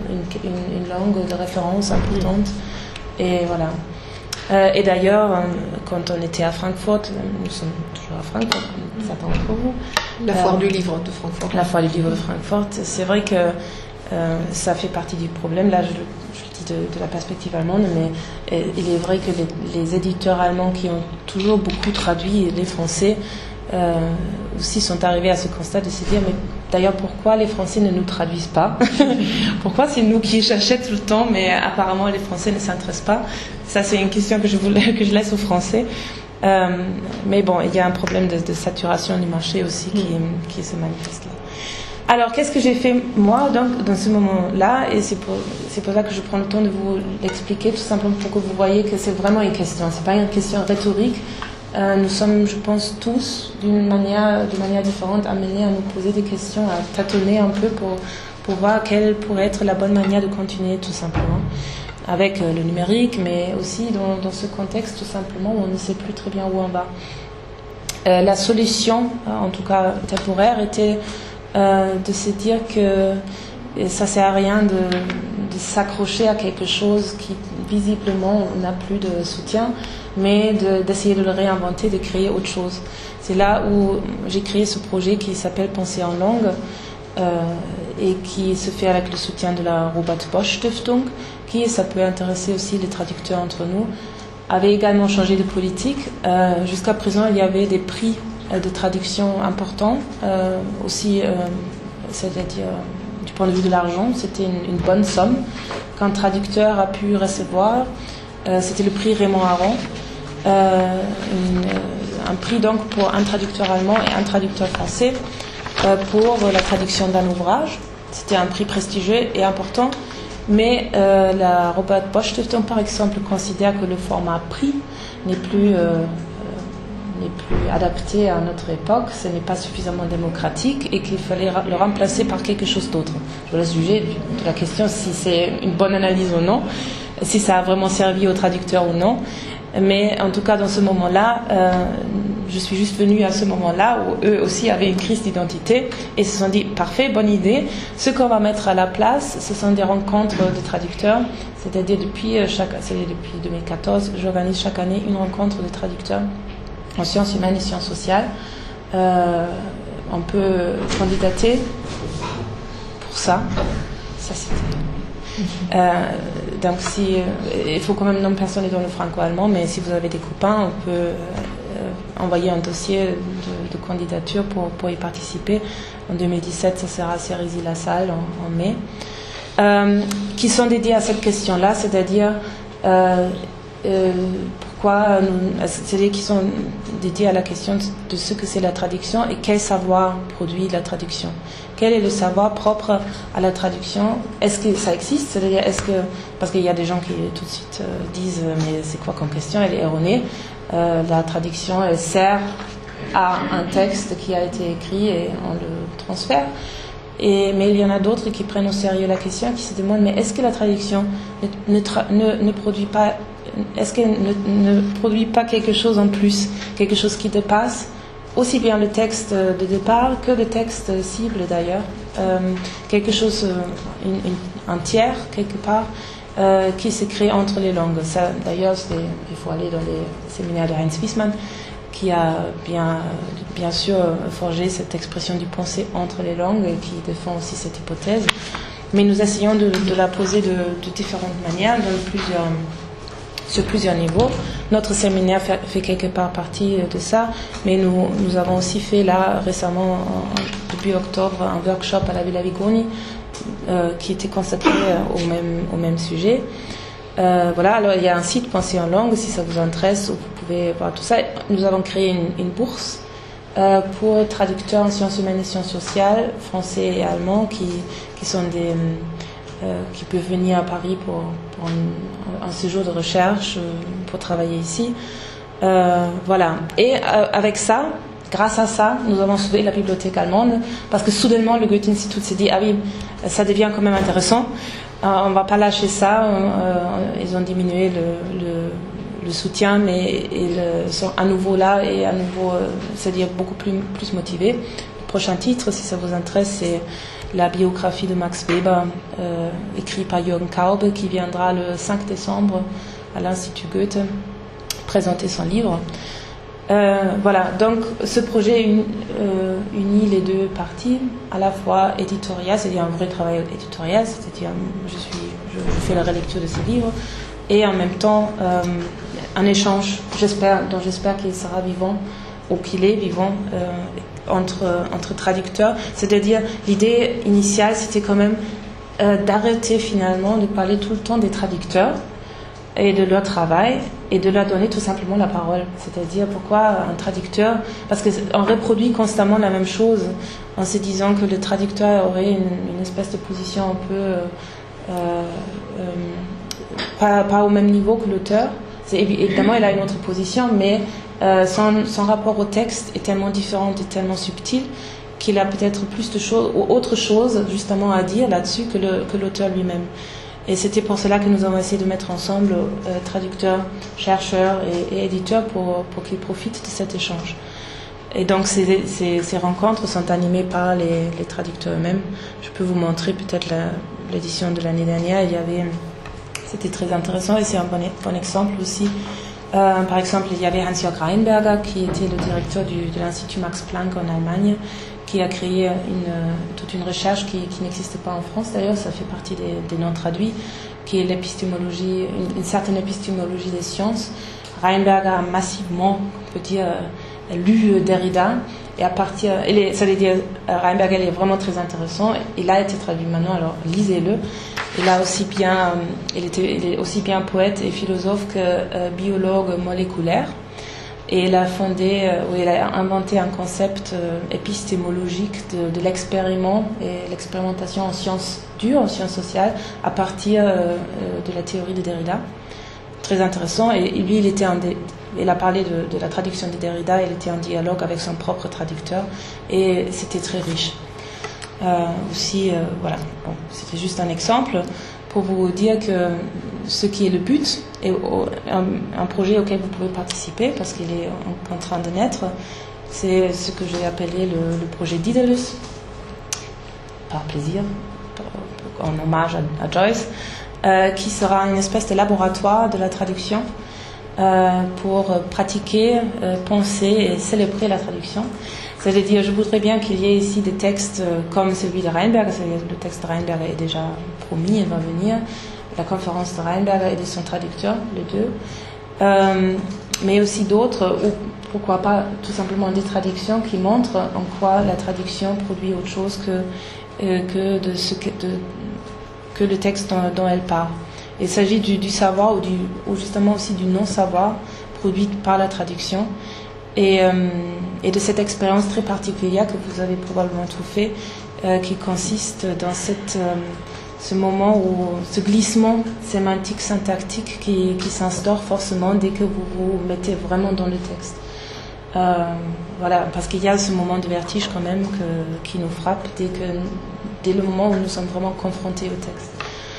une langue de référence importante. Et voilà. Et d'ailleurs, quand on était à Francfort, nous sommes toujours à Francfort, certains d'entre vous. La foire du livre de Francfort. La foire du livre de Francfort. C'est vrai que ça fait partie du problème. Là, je le dis de la perspective allemande, mais il est vrai que les éditeurs allemands qui ont toujours beaucoup traduit les Français aussi sont arrivés à ce constat de se dire mais d'ailleurs pourquoi les Français ne nous traduisent pas? Pourquoi c'est nous qui cherchons tout le temps mais apparemment les Français ne s'intéressent pas? Ça c'est une question que je laisse aux Français. Mais bon, il y a un problème de saturation du marché aussi qui se manifeste là. Alors, qu'est-ce que j'ai fait moi donc, dans ce moment-là? Et c'est pour ça que je prends le temps de vous l'expliquer, tout simplement pour que vous voyez que c'est vraiment une question. C'est pas une question rhétorique. Nous sommes, je pense, tous, de manière différente, amenés à nous poser des questions, à tâtonner un peu pour voir quelle pourrait être la bonne manière de continuer, tout simplement, avec le numérique, mais aussi dans ce contexte, tout simplement, où on ne sait plus très bien où on va. La solution, en tout cas temporaire, était de se dire que ça ne sert à rien de s'accrocher à quelque chose qui visiblement n'a plus de soutien, mais d'essayer de le réinventer, de créer autre chose. C'est là où j'ai créé ce projet qui s'appelle Penser en langue et qui se fait avec le soutien de la Robert Bosch Stiftung, qui, ça peut intéresser aussi les traducteurs entre nous, avait également changé de politique. Jusqu'à présent, il y avait des prix de traduction importants, aussi, c'est-à-dire du point de vue de l'argent, c'était une bonne somme qu'un traducteur a pu recevoir. C'était le prix Raymond Aron, un prix donc pour un traducteur allemand et un traducteur français pour la traduction d'un ouvrage. C'était un prix prestigieux et important. Mais la Robert Bosch Stiftung, par exemple, considère que le format prix n'est plus adapté à notre époque, ce n'est pas suffisamment démocratique et qu'il fallait le remplacer par quelque chose d'autre. Je vous laisse juger de la question si c'est une bonne analyse ou non, si ça a vraiment servi aux traducteurs ou non. Mais en tout cas, dans ce moment-là, je suis juste venue à ce moment-là où eux aussi avaient une crise d'identité et se sont dit, parfait, bonne idée. Ce qu'on va mettre à la place, ce sont des rencontres de traducteurs. C'est-à-dire depuis 2014, j'organise chaque année une rencontre de traducteurs en sciences humaines et sciences sociales. On peut candidater pour ça. Ça, c'était... donc, il faut quand même nommer personne dans le franco-allemand, mais si vous avez des copains, on peut envoyer un dossier de candidature pour y participer. En 2017, ça sera à Cerisy-la-Salle en mai. Qui sont dédiés à cette question-là, c'est-à-dire c'est-à-dire qui sont dédiés à la question de ce que c'est la traduction et quel savoir produit la traduction. Quel est le savoir propre à la traduction? Est-ce que ça existe? C'est-à-dire, parce qu'il y a des gens qui tout de suite disent mais c'est quoi comme question? Elle est erronée. La traduction, elle sert à un texte qui a été écrit et on le transfère. Mais il y en a d'autres qui prennent au sérieux la question, qui se demandent mais est-ce que la traduction ne produit pas, est-ce qu'elle ne produit pas quelque chose en plus, quelque chose qui dépasse aussi bien le texte de départ que le texte cible d'ailleurs, quelque chose, un tiers quelque part qui se crée entre les langues. Ça d'ailleurs, il faut aller dans les séminaires de Heinz Wiesmann, qui a bien sûr forgé cette expression du penser entre les langues et qui défend aussi cette hypothèse. Mais nous essayons de la poser de différentes manières, sur plusieurs niveaux. Notre séminaire fait quelque part partie de ça, mais nous avons aussi fait là récemment, depuis octobre, un workshop à la Villa Vigoni qui était consacré au même sujet. Voilà, alors il y a un site Pensée en langue, si ça vous intéresse, où vous pouvez voir tout ça. Nous avons créé une bourse pour traducteurs en sciences humaines et sciences sociales, français et allemands, qui sont qui peuvent venir à Paris pour un séjour de recherche, pour travailler ici. Voilà. Et avec ça, grâce à ça, nous avons sauvé la bibliothèque allemande, parce que soudainement le Goethe-Institut s'est dit, ah oui, ça devient quand même intéressant. On ne va pas lâcher ça. Ils ont diminué le soutien, mais ils sont à nouveau là et à nouveau, c'est-à-dire beaucoup plus motivés. Le prochain titre, si ça vous intéresse, c'est la biographie de Max Weber, écrite par Jürgen Kaube, qui viendra le 5 décembre à l'Institut Goethe présenter son livre. Voilà, donc ce projet unit les deux parties, à la fois éditorial, c'est-à-dire un vrai travail éditorial, c'est-à-dire je fais la relecture de ces livres, et en même temps un échange, dont j'espère qu'il sera vivant, ou qu'il est vivant, entre traducteurs. C'est-à-dire, l'idée initiale, c'était quand même d'arrêter finalement de parler tout le temps des traducteurs et de leur travail, et de leur donner tout simplement la parole. C'est-à-dire, pourquoi un traducteur? Parce qu'on reproduit constamment la même chose, en se disant que le traducteur aurait une espèce de position un peu pas au même niveau que l'auteur. Évidemment, il a une autre position, mais son rapport au texte est tellement différent et tellement subtil qu'il a peut-être plus de choses, ou autre chose justement à dire là-dessus que l'auteur lui-même. Et c'était pour cela que nous avons essayé de mettre ensemble traducteurs, chercheurs et éditeurs pour qu'ils profitent de cet échange. Et donc ces rencontres sont animées par les traducteurs eux-mêmes. Je peux vous montrer peut-être l'édition de l'année dernière. C'était très intéressant et c'est un bon exemple aussi. Par exemple, il y avait Hans-Jörg Reinberger qui était le directeur de l'Institut Max Planck en Allemagne, qui a créé toute une recherche qui n'existe pas en France d'ailleurs, ça fait partie des non traduits, qui est l'épistémologie, une certaine épistémologie des sciences. Reinberger a massivement, on peut dire, lu Derrida, et à partir, ça veut dire, Reinberger est vraiment très intéressant, il a été traduit maintenant, alors lisez-le. Il est aussi bien poète et philosophe que biologue moléculaire. Et il a inventé un concept épistémologique de l'expériment et l'expérimentation en sciences dures, en sciences sociales, à partir de la théorie de Derrida. Très intéressant. Et lui, il a parlé de la traduction de Derrida, il était en dialogue avec son propre traducteur, et c'était très riche. Voilà, bon, c'était juste un exemple pour vous dire que ce qui est le but, et un projet auquel vous pouvez participer, parce qu'il est en train de naître, c'est ce que j'ai appelé le projet Daedalus, par plaisir, en hommage à Joyce, qui sera une espèce de laboratoire de la traduction pour pratiquer, penser et célébrer la traduction. C'est-à-dire, je voudrais bien qu'il y ait ici des textes comme celui de Reinberg. Le texte de Reinberg est déjà promis, il va venir. La conférence de Reinberg et de son traducteur, les deux. Mais aussi d'autres, ou pourquoi pas tout simplement des traductions qui montrent en quoi la traduction produit autre chose que le texte dont elle parle. Il s'agit du savoir ou justement aussi du non-savoir produit par la traduction. Et de cette expérience très particulière que vous avez probablement tout fait, qui consiste dans ce moment où ce glissement sémantique, syntactique qui s'instaure forcément dès que vous vous mettez vraiment dans le texte. Voilà, parce qu'il y a ce moment de vertige quand même qui nous frappe dès le moment où nous sommes vraiment confrontés au texte.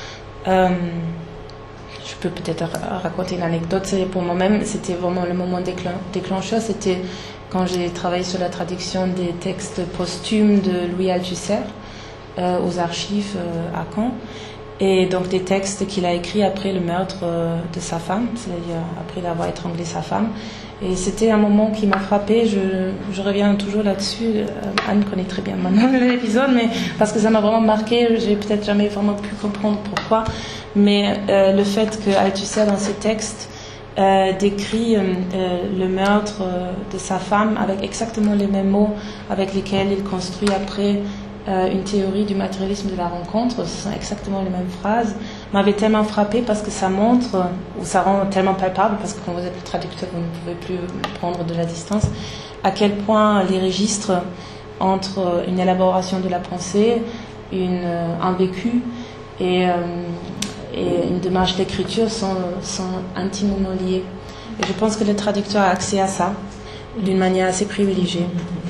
Je peux peut-être raconter une anecdote. Pour moi-même, c'était vraiment le moment déclencheur. C'était quand j'ai travaillé sur la traduction des textes posthumes de Louis Althusser aux archives à Caen. Et donc des textes qu'il a écrits après le meurtre de sa femme, c'est-à-dire après avoir étranglé sa femme. Et c'était un moment qui m'a frappée. Je reviens toujours là-dessus. Anne connaît très bien maintenant l'épisode, mais parce que ça m'a vraiment marqué. J'ai peut-être jamais vraiment pu comprendre pourquoi. Mais le fait que Althusser, dans ses textes, décrit le meurtre de sa femme avec exactement les mêmes mots avec lesquels il construit après une théorie du matérialisme de la rencontre, ce sont exactement les mêmes phrases, m'avait tellement frappé parce que ça montre, ou ça rend tellement palpable, parce que quand vous êtes le traducteur, vous ne pouvez plus prendre de la distance, à quel point les registres entre une élaboration de la pensée, un vécu et une démarche d'écriture sont intimement liés. Et je pense que le traducteur a accès à ça d'une manière assez privilégiée.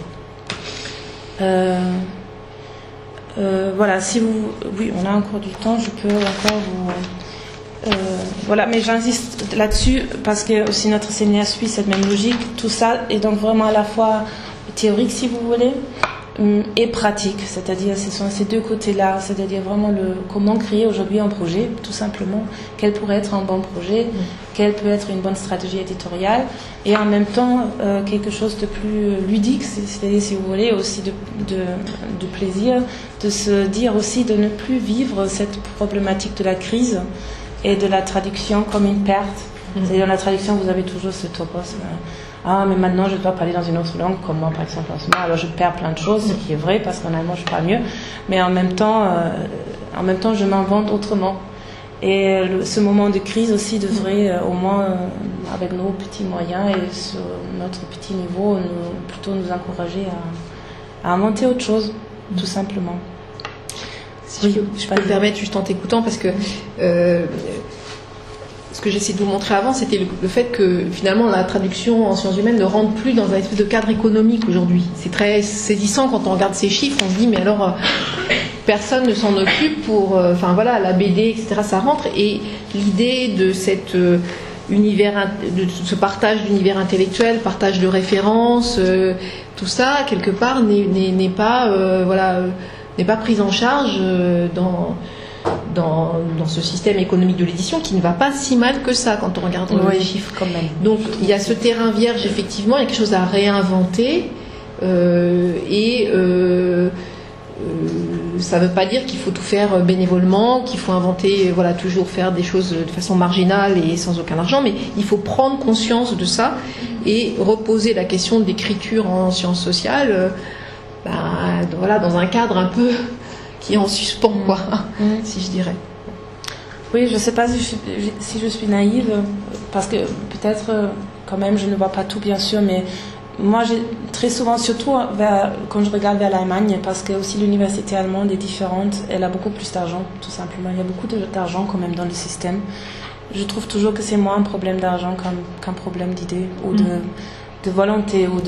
Voilà, si vous... Oui, on a encore du temps, je peux encore vous... voilà, mais j'insiste là-dessus parce que aussi notre séminaire suit cette même logique. Tout ça est donc vraiment à la fois théorique, si vous voulez, et pratique. C'est-à-dire, ce sont ces deux côtés-là. C'est-à-dire vraiment comment créer aujourd'hui un projet, tout simplement. Quel pourrait être un bon projet, quelle peut être une bonne stratégie éditoriale, et en même temps quelque chose de plus ludique, c'est-à-dire, si vous voulez, aussi de plaisir, de se dire aussi de ne plus vivre cette problématique de la crise et de la traduction comme une perte. C'est-à-dire, dans la traduction, vous avez toujours ce topos. Ah, mais maintenant je dois parler dans une autre langue, comme moi par exemple en ce moment, alors je perds plein de choses, ce qui est vrai, parce qu'en allemand je parle mieux, mais en même temps je m'invente autrement. Et ce moment de crise aussi devrait, au moins avec nos petits moyens et sur notre petit niveau, plutôt nous encourager à inventer autre chose, tout simplement. Si oui, je peux me permettre juste en t'écoutant, parce que ce que j'essaie de vous montrer avant, c'était le fait que finalement la traduction en sciences humaines ne rentre plus dans un espèce de cadre économique aujourd'hui. C'est très saisissant quand on regarde ces chiffres, on se dit mais alors personne ne s'en occupe pour... Enfin voilà, la BD, etc., ça rentre, et l'idée de cet univers, de ce partage d'univers intellectuel, partage de références, tout ça, quelque part, n'est pas prise en charge dans ce système économique de l'édition, qui ne va pas si mal que ça quand on regarde les chiffres quand même. Donc il y a ce terrain vierge, effectivement, il y a quelque chose à réinventer, ça ne veut pas dire qu'il faut tout faire bénévolement, qu'il faut inventer, toujours faire des choses de façon marginale et sans aucun argent, mais il faut prendre conscience de ça et reposer la question de l'écriture en sciences sociales, dans un cadre un peu qui est en suspens, si je dirais. Oui, je ne sais pas si je suis naïve, parce que peut-être quand même je ne vois pas tout bien sûr, mais moi j'ai très souvent, surtout quand je regarde vers l'Allemagne, parce que aussi l'université allemande est différente, elle a beaucoup plus d'argent, tout simplement. Il y a beaucoup d'argent quand même dans le système. Je trouve toujours que c'est moins un problème d'argent qu'un problème d'idée ou de volonté ou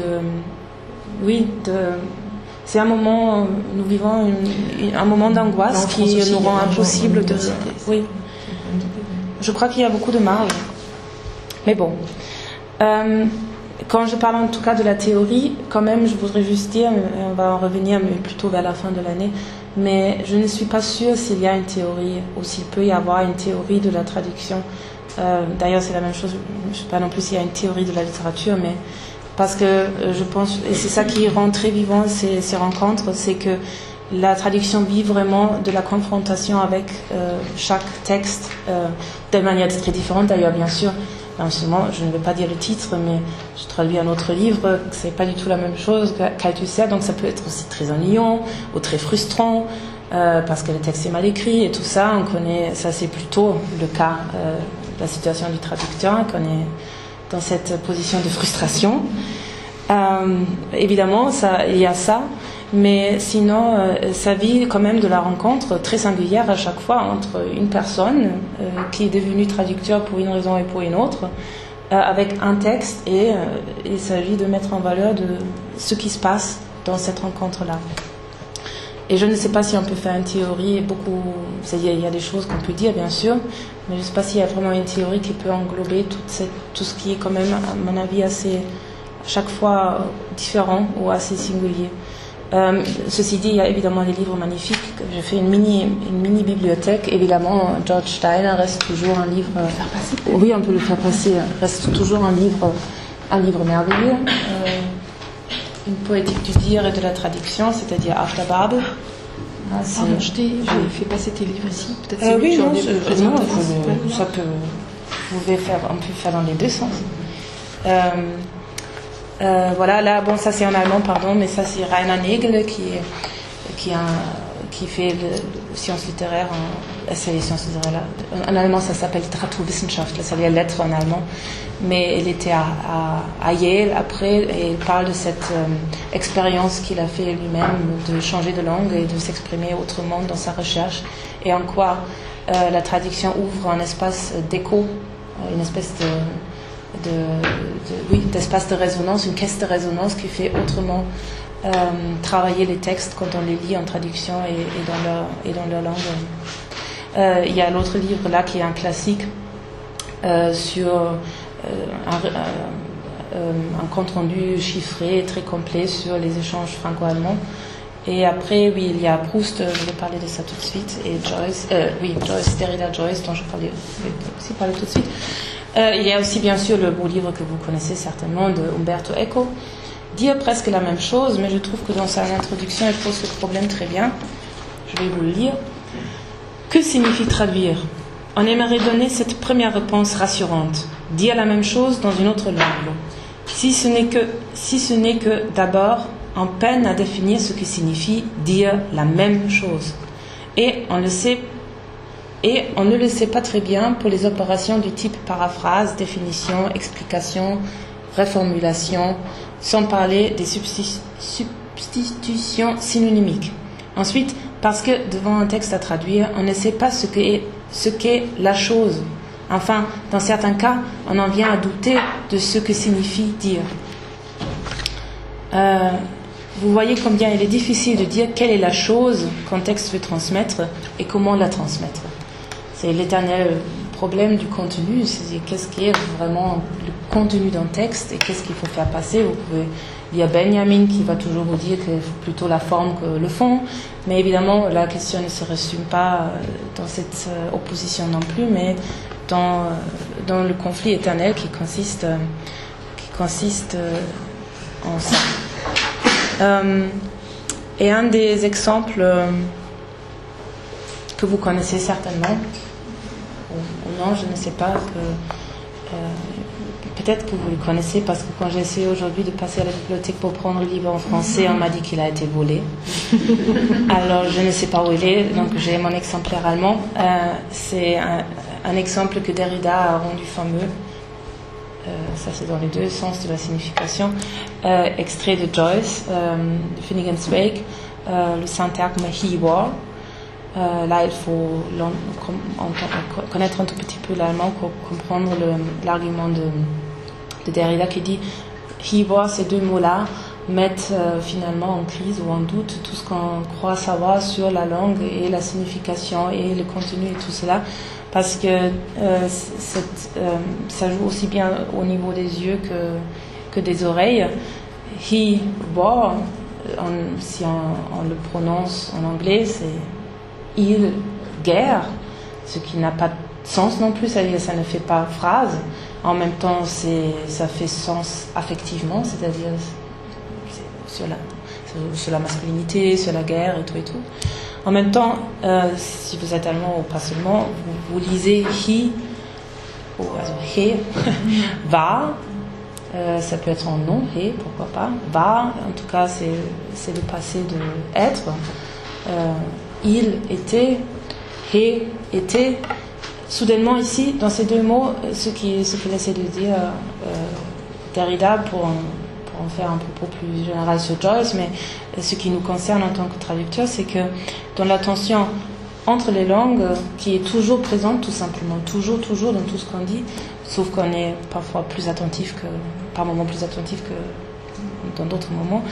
c'est un moment, nous vivons un moment d'angoisse qui nous rend impossible de... Oui. Je crois qu'il y a beaucoup de marge. Mais bon. Quand je parle en tout cas de la théorie, quand même, je voudrais juste dire, on va en revenir mais plutôt vers la fin de l'année, mais je ne suis pas sûre s'il y a une théorie ou s'il peut y avoir une théorie de la traduction. D'ailleurs, c'est la même chose, je ne sais pas non plus s'il y a une théorie de la littérature, mais parce que je pense, et c'est ça qui rend très vivant ces rencontres, c'est que la traduction vit vraiment de la confrontation avec chaque texte, de manière très différente d'ailleurs, bien sûr. En ce moment, je ne vais pas dire le titre, mais je traduis un autre livre, c'est pas du tout la même chose qu'Althusser, donc ça peut être aussi très ennuyant ou très frustrant, parce que le texte est mal écrit et tout ça, on connaît, ça c'est plutôt le cas de la situation du traducteur, qu'on est dans cette position de frustration. Évidemment, il y a ça, mais sinon, ça vit quand même de la rencontre très singulière à chaque fois entre une personne qui est devenue traducteur pour une raison et pour une autre, avec un texte, et il s'agit de mettre en valeur de ce qui se passe dans cette rencontre-là. Et je ne sais pas si on peut faire une théorie, il y a des choses qu'on peut dire bien sûr, mais je ne sais pas s'il y a vraiment une théorie qui peut englober tout ce qui est quand même, à mon avis, assez, à chaque fois différent ou assez singulier. Ceci dit, il y a évidemment des livres magnifiques. J'ai fait une mini bibliothèque. Évidemment, George Steiner reste toujours un livre. Faire passer. Oui, on peut le faire passer. Reste toujours un livre merveilleux. Une poétique du dire et de la traduction, c'est-à-dire After Babel. Pardon, j'ai fait passer tes livres ici. Peut-être oui, non, ça peut. On peut faire dans les deux sens. Voilà, là, bon, ça c'est en allemand, pardon, mais ça c'est Rainer Nagel qui fait sciences littéraires, c'est les sciences littéraires. En allemand, ça s'appelle Literaturwissenschaft, ça veut dire lettres en allemand. Mais il était à Yale après, et il parle de cette expérience qu'il a fait lui-même de changer de langue et de s'exprimer autrement dans sa recherche, et en quoi la traduction ouvre un espace d'écho, une espèce d'espace de résonance, une caisse de résonance qui fait autrement travailler les textes quand on les lit en traduction et dans leur langue. Il y a l'autre livre là qui est un classique sur un compte-rendu chiffré très complet sur les échanges franco-allemands. Et après, oui, il y a Proust, je vais parler de ça tout de suite, et Joyce, Derrida Joyce, dont je vais aussi parler tout de suite. Il y a aussi bien sûr le beau livre que vous connaissez certainement de Umberto Eco, dire presque la même chose, mais je trouve que dans sa introduction il pose ce problème très bien. Je vais vous le lire. Que signifie traduire? On aimerait donner cette première réponse rassurante, dire la même chose dans une autre langue. Si ce n'est que d'abord on peine à définir ce que signifie dire la même chose, et on ne le sait pas très bien pour les opérations du type paraphrase, définition, explication, reformulation, sans parler des substitutions synonymiques. Ensuite, parce que devant un texte à traduire, on ne sait pas ce qu'est la chose. Enfin, dans certains cas, on en vient à douter de ce que signifie dire. Vous voyez combien il est difficile de dire quelle est la chose qu'un texte veut transmettre et comment la transmettre. C'est l'éternel problème du contenu, c'est qu'est-ce qui est vraiment le contenu d'un texte et qu'est-ce qu'il faut faire passer. Il y a Benjamin qui va toujours vous dire qu'il faut plutôt la forme que le fond, mais évidemment la question ne se résume pas dans cette opposition non plus, mais dans le conflit éternel qui consiste en ça. Et un des exemples que vous connaissez certainement, ou non, je ne sais pas, peut-être que vous le connaissez parce que quand j'ai essayé aujourd'hui de passer à la bibliothèque pour prendre le livre en français, on m'a dit qu'il a été volé. Alors je ne sais pas où il est, donc j'ai mon exemplaire allemand. C'est un exemple que Derrida a rendu fameux. Ça c'est dans les deux sens de la signification. Extrait de Joyce, de Finnegan's Wake, le syntagme he war. Là, il faut connaître un tout petit peu l'allemand pour comprendre l'argument de Derrida qui dit he war, ces deux mots-là mettent finalement en crise ou en doute tout ce qu'on croit savoir sur la langue et la signification et le contenu et tout cela, parce que ça joue aussi bien au niveau des yeux que des oreilles. He war, si on le prononce en anglais, c'est il guerre, ce qui n'a pas de sens non plus, c'est-à-dire ça ne fait pas phrase. En même temps, ça fait sens affectivement, c'est-à-dire sur la masculinité, sur la guerre et tout et tout. En même temps, si vous êtes allemand ou pas seulement, vous lisez he, ou also he, war, ça peut être en nom, he, pourquoi pas, war, en tout cas c'est le passé de être. Il était, he était. Soudainement ici, dans ces deux mots, ce qu'il essaie de dire Derrida pour en faire un propos plus général sur Joyce, mais ce qui nous concerne en tant que traducteurs, c'est que dans la tension entre les langues, qui est toujours présente tout simplement, toujours dans tout ce qu'on dit, sauf qu'on est parfois plus attentif par moments plus attentif que dans d'autres moments,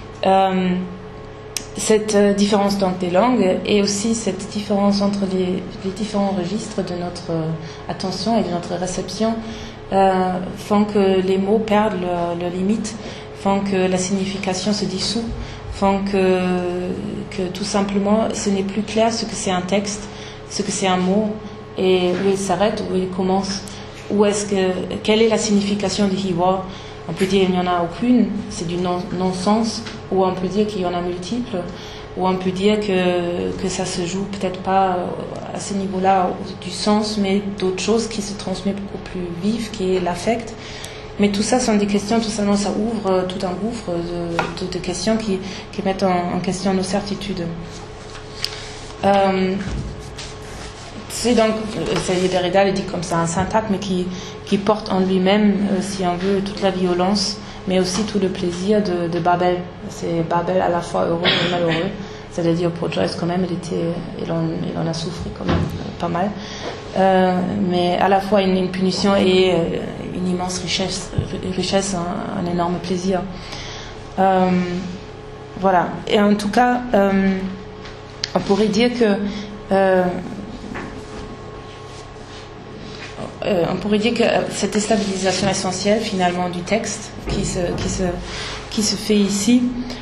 cette différence donc des langues et aussi cette différence entre les différents registres de notre attention et de notre réception font que les mots perdent leurs limites, font que la signification se dissout, font que tout simplement ce n'est plus clair ce que c'est un texte, ce que c'est un mot et où il s'arrête, où il commence, quelle est la signification du he war. On peut dire qu'il n'y en a aucune, c'est du non-sens, ou on peut dire qu'il y en a multiples, ou on peut dire que ça se joue peut-être pas à ce niveau-là du sens, mais d'autres choses qui se transmettent beaucoup plus vives, qui est l'affect. Mais tout ça sont des questions, tout simplement ça ouvre tout un gouffre de questions qui mettent en question nos certitudes. C'est donc, Derrida le dit comme ça, un syntagme, mais qui porte en lui-même, si on veut, toute la violence, mais aussi tout le plaisir de Babel. C'est Babel à la fois heureux et malheureux. C'est-à-dire pour Joyce quand même, il en a souffert quand même pas mal. Mais à la fois une punition et une immense richesse, un énorme plaisir. Voilà. Et en tout cas, on pourrait dire que cette déstabilisation essentielle finalement du texte qui se fait ici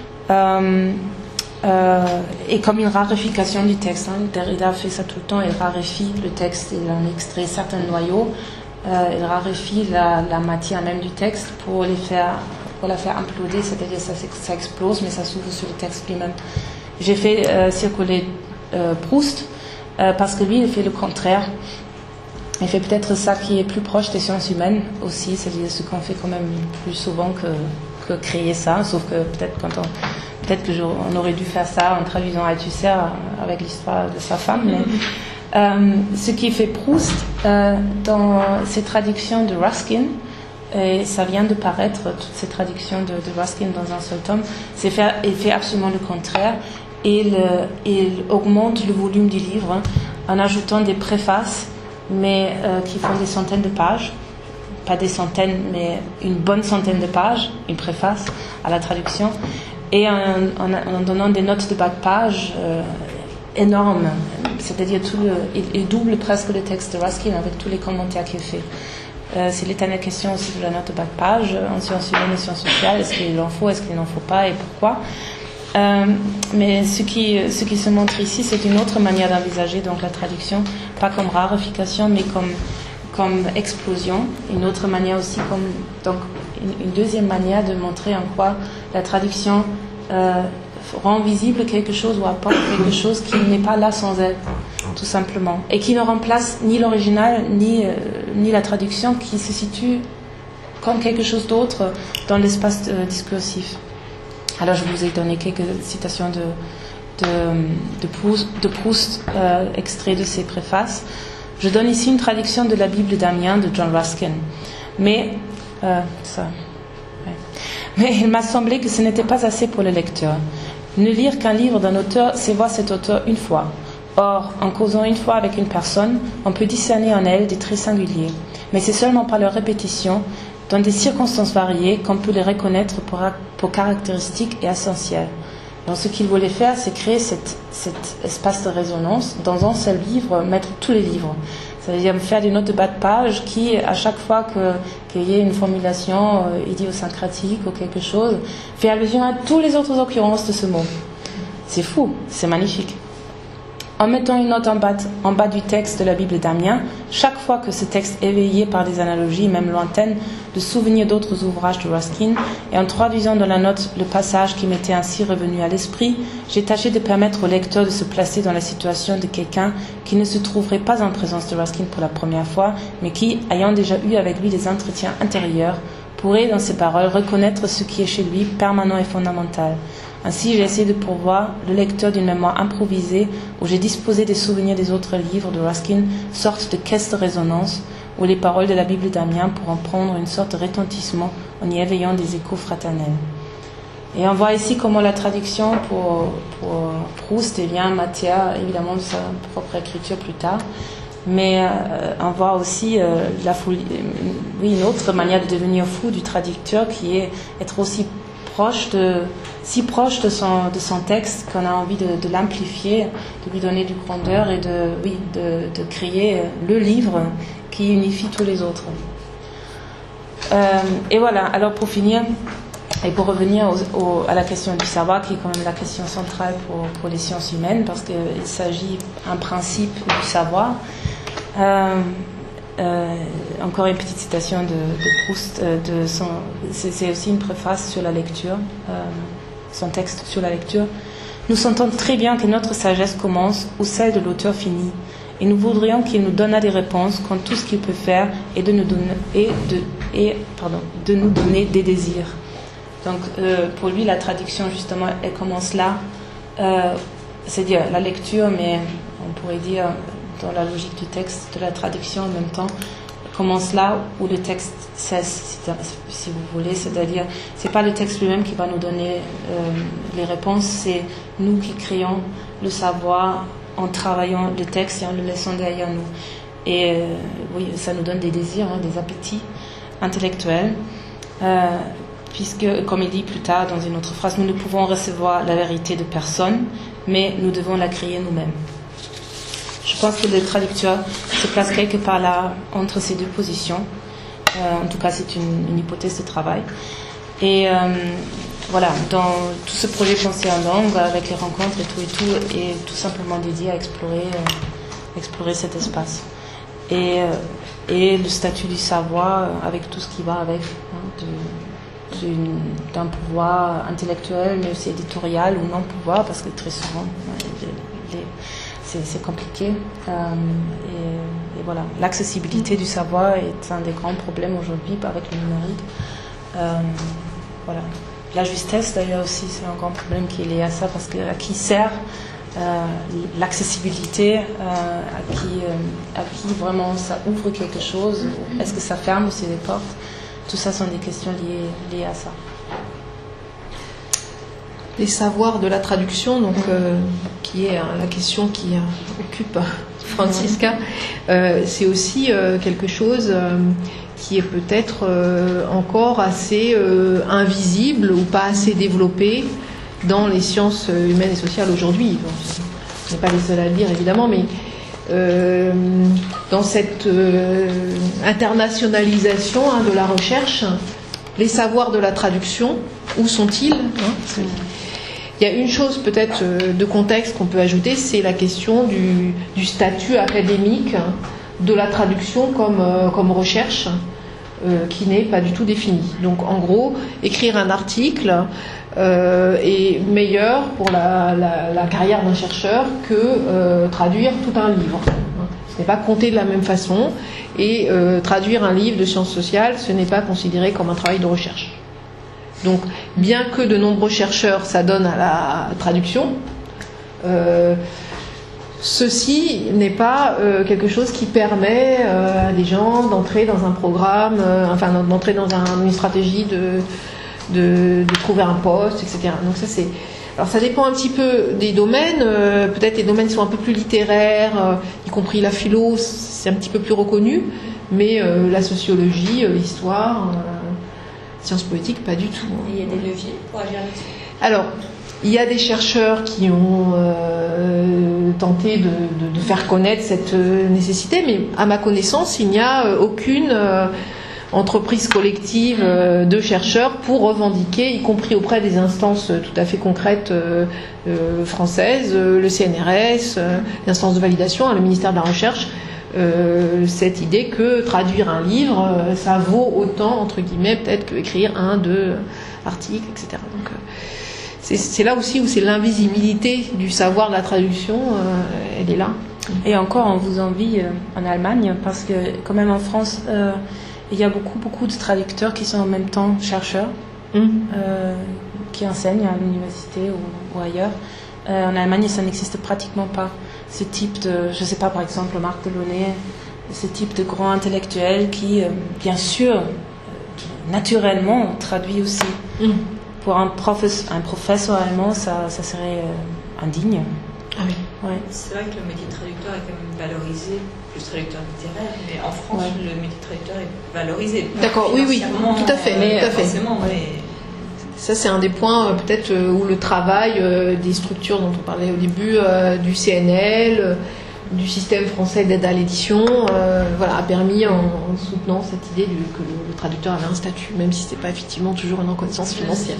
est comme une raréfication du texte. Derrida fait ça tout le temps, il raréfie le texte, il en extrait certains noyaux, il raréfie la matière même du texte pour la faire imploder, c'est-à-dire ça explose mais ça s'ouvre sur le texte lui-même. J'ai fait circuler Proust parce que lui il fait le contraire. Il fait peut-être ça qui est plus proche des sciences humaines aussi, c'est-à-dire ce qu'on fait quand même plus souvent que créer ça, sauf que peut-être qu'on aurait dû faire ça en traduisant Althusser avec l'histoire de sa femme. Mais, ce qui fait Proust dans ses traductions de Ruskin, et ça vient de paraître, toutes ces traductions de Ruskin dans un seul tome, il fait absolument le contraire. Il augmente le volume du livre en ajoutant des préfaces, mais qui font des centaines de pages, pas des centaines, mais une bonne centaine de pages, une préface à la traduction, et en donnant des notes de bas de page énormes, c'est-à-dire il double presque le texte de Ruskin avec tous les commentaires qu'il fait. C'est l'éternelle question aussi de la note de bas de page en sciences humaines et sciences sociales, est-ce qu'il en faut, est-ce qu'il n'en faut pas, et pourquoi. Mais ce qui se montre ici, c'est une autre manière d'envisager donc la traduction, pas comme raréfication, mais comme explosion. Une autre manière aussi donc une deuxième manière de montrer en quoi la traduction rend visible quelque chose ou apporte quelque chose qui n'est pas là sans elle, tout simplement, et qui ne remplace ni l'original ni la traduction, qui se situe comme quelque chose d'autre dans l'espace discursif. Alors je vous ai donné quelques citations de Proust, extraits de ses préfaces. Je donne ici une traduction de la Bible d'Amiens de John Ruskin. Mais il m'a semblé que ce n'était pas assez pour le lecteur. Ne lire qu'un livre d'un auteur, c'est voir cet auteur une fois. Or, en causant une fois avec une personne, on peut discerner en elle des traits singuliers. Mais c'est seulement par leur répétition, dans des circonstances variées, qu'on peut les reconnaître pour caractéristiques et essentielles. Donc ce qu'il voulait faire, c'est créer cet espace de résonance dans un seul livre, mettre tous les livres. C'est-à-dire faire des notes de bas de page qui, à chaque fois qu'il y ait une formulation idiosyncratique ou quelque chose, fait allusion à toutes les autres occurrences de ce mot. C'est fou, c'est magnifique. En mettant une note en bas du texte de la Bible d'Amiens, chaque fois que ce texte est éveillé par des analogies, même lointaines, de souvenirs d'autres ouvrages de Ruskin, et en traduisant dans la note le passage qui m'était ainsi revenu à l'esprit, j'ai tâché de permettre au lecteur de se placer dans la situation de quelqu'un qui ne se trouverait pas en présence de Ruskin pour la première fois, mais qui, ayant déjà eu avec lui des entretiens intérieurs, pourrait, dans ses paroles, reconnaître ce qui est chez lui permanent et fondamental. Ainsi, j'ai essayé de pourvoir le lecteur d'une mémoire improvisée où j'ai disposé des souvenirs des autres livres de Ruskin, sorte de caisse de résonance, où les paroles de la Bible d'Amiens pourront prendre une sorte de retentissement en y éveillant des échos fraternels. Et on voit ici comment la traduction pour Proust devient matière, évidemment, de sa propre écriture plus tard. Mais on voit aussi une autre manière de devenir fou du traducteur qui est être aussi si proche de son texte qu'on a envie de l'amplifier, de lui donner du grandeur et de créer le livre qui unifie tous les autres. Et voilà, alors pour finir, et pour revenir à la question du savoir, qui est quand même la question centrale pour les sciences humaines, parce qu'il s'agit en principe du savoir. Encore une petite citation de Proust, c'est aussi une préface sur la lecture, son texte sur la lecture. Nous sentons très bien que notre sagesse commence où celle de l'auteur finit, et nous voudrions qu'il nous donnât des réponses quand tout ce qu'il peut faire est de nous donner des désirs. Donc pour lui, la traduction justement, elle commence là, c'est-à-dire la lecture, mais on pourrait dire dans la logique du texte, de la traduction en même temps, commence là où le texte cesse, si vous voulez, c'est-à-dire c'est pas le texte lui-même qui va nous donner les réponses, c'est nous qui créons le savoir en travaillant le texte et en le laissant derrière nous. Et oui, ça nous donne des désirs, des appétits intellectuels, puisque, comme il dit plus tard dans une autre phrase, nous ne pouvons recevoir la vérité de personne, mais nous devons la créer nous-mêmes. Je pense que le traducteur se place quelque part là, entre ces deux positions. En tout cas, c'est une hypothèse de travail. Et voilà, dans tout ce projet pensé en langue, avec les rencontres et tout, est tout simplement dédié à explorer cet espace. Et le statut du savoir, avec tout ce qui va avec, d'un pouvoir intellectuel, mais aussi éditorial ou non-pouvoir, parce que très souvent, c'est compliqué. Et voilà, l'accessibilité du savoir est un des grands problèmes aujourd'hui avec le numérique. Voilà. La justesse, d'ailleurs, aussi, c'est un grand problème qui est lié à ça, parce que à qui sert l'accessibilité, à qui vraiment ça ouvre quelque chose, est-ce que ça ferme aussi des portes? Tout ça sont des questions liées à ça. Les savoirs de la traduction, donc, qui est la question qui occupe Francisca, c'est aussi quelque chose qui est peut-être encore assez invisible ou pas assez développé dans les sciences humaines et sociales aujourd'hui. On n'est pas les seuls à le dire, évidemment, mais dans cette internationalisation de la recherche, les savoirs de la traduction, où sont-ils? Il y a une chose peut-être de contexte qu'on peut ajouter, c'est la question du statut académique de la traduction comme recherche, qui n'est pas du tout défini. Donc en gros, écrire un article est meilleur pour la carrière d'un chercheur que traduire tout un livre. Ce n'est pas compté de la même façon. Et traduire un livre de sciences sociales, ce n'est pas considéré comme un travail de recherche. Donc, bien que de nombreux chercheurs s'adonnent à la traduction, ceci n'est pas quelque chose qui permet à des gens d'entrer dans un programme, d'entrer dans une stratégie de trouver un poste, etc. Donc ça c'est. Alors ça dépend un petit peu des domaines. Peut-être les domaines sont un peu plus littéraires, y compris la philo, c'est un petit peu plus reconnu, mais la sociologie, l'histoire, sciences politiques, pas du tout. Et il y a des leviers pour agir là-dessus. Alors, il y a des chercheurs qui ont tenté de faire connaître cette nécessité, mais à ma connaissance, il n'y a aucune entreprise collective de chercheurs pour revendiquer, y compris auprès des instances tout à fait concrètes françaises, le CNRS, l'instance de validation, le ministère de la Recherche, cette idée que traduire un livre, ça vaut autant, entre guillemets, peut-être qu'écrire 1, 2 articles, etc. Donc, c'est là aussi où c'est l'invisibilité du savoir de la traduction, elle est là. Et encore, on vous envie en Allemagne, parce que quand même en France, il y a beaucoup de traducteurs qui sont en même temps chercheurs, qui enseignent à l'université ou ailleurs. En Allemagne, ça n'existe pratiquement pas. Ce type de, je ne sais pas, par exemple, Marc Delaunay, ce type de grand intellectuel qui, bien sûr, naturellement, traduit aussi. Pour un professeur allemand, ça serait indigne. Ah oui. Ouais. C'est vrai que le métier de traducteur est quand même valorisé, plus traducteur littéraire, mais en France, le métier de traducteur est valorisé. D'accord, oui, tout à fait. Mais tout à fait. Forcément, mais... Ça, c'est un des points peut-être où le travail des structures dont on parlait au début, du CNL, du système français d'aide à l'édition, a permis, en soutenant cette idée que le traducteur avait un statut, même si ce n'est pas effectivement toujours une reconnaissance financière.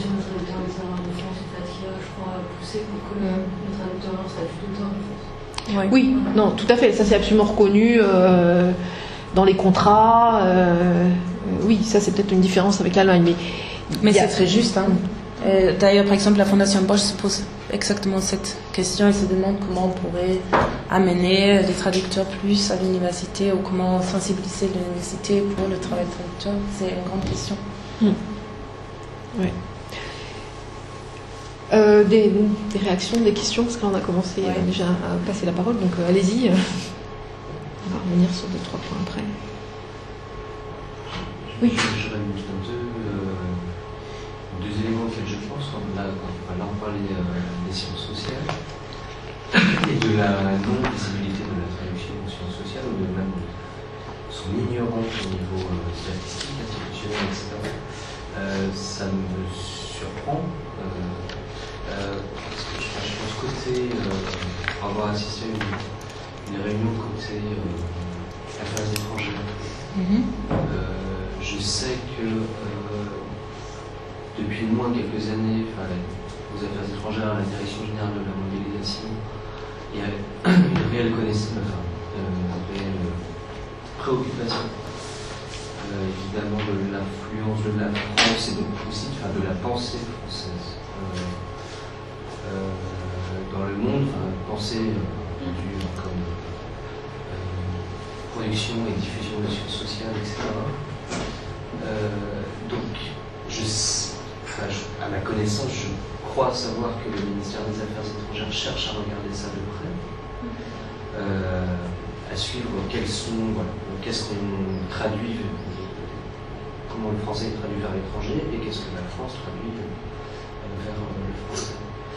Oui, non, tout à fait. Ça, c'est absolument reconnu dans les contrats. Oui, ça, c'est peut-être une différence avec l'Allemagne, mais c'est très juste. Hein. D'ailleurs, par exemple, la Fondation Bosch se pose exactement cette question et se demande comment on pourrait amener les traducteurs plus à l'université ou comment sensibiliser l'université pour le travail de traducteur. C'est une grande question. Oui. Des réactions, des questions, parce qu'on a commencé déjà à passer la parole, donc allez-y. On va revenir sur 2-3 points après. Oui. Deux éléments auxquels je pense, là on parlait des sciences sociales et de la non-visibilité de la traduction en sciences sociales, ou de même son ignorance au niveau statistique, institutionnel, etc. Ça me surprend, parce que je pense côté, pour avoir assisté à une réunion côté affaires étrangères, je sais que depuis au moins quelques années, aux affaires étrangères, à la direction générale de la mondialisation, il y a une réelle connaissance, une réelle préoccupation, évidemment, de l'influence de la France et donc aussi de la pensée française dans le monde, pensée comme production et diffusion de sciences sociales, etc. Donc, à ma connaissance, je crois savoir que le ministère des Affaires étrangères cherche à regarder ça de près, à suivre qu'est-ce qu'on traduit, comment le français est traduit vers l'étranger et qu'est-ce que la France traduit vers le français.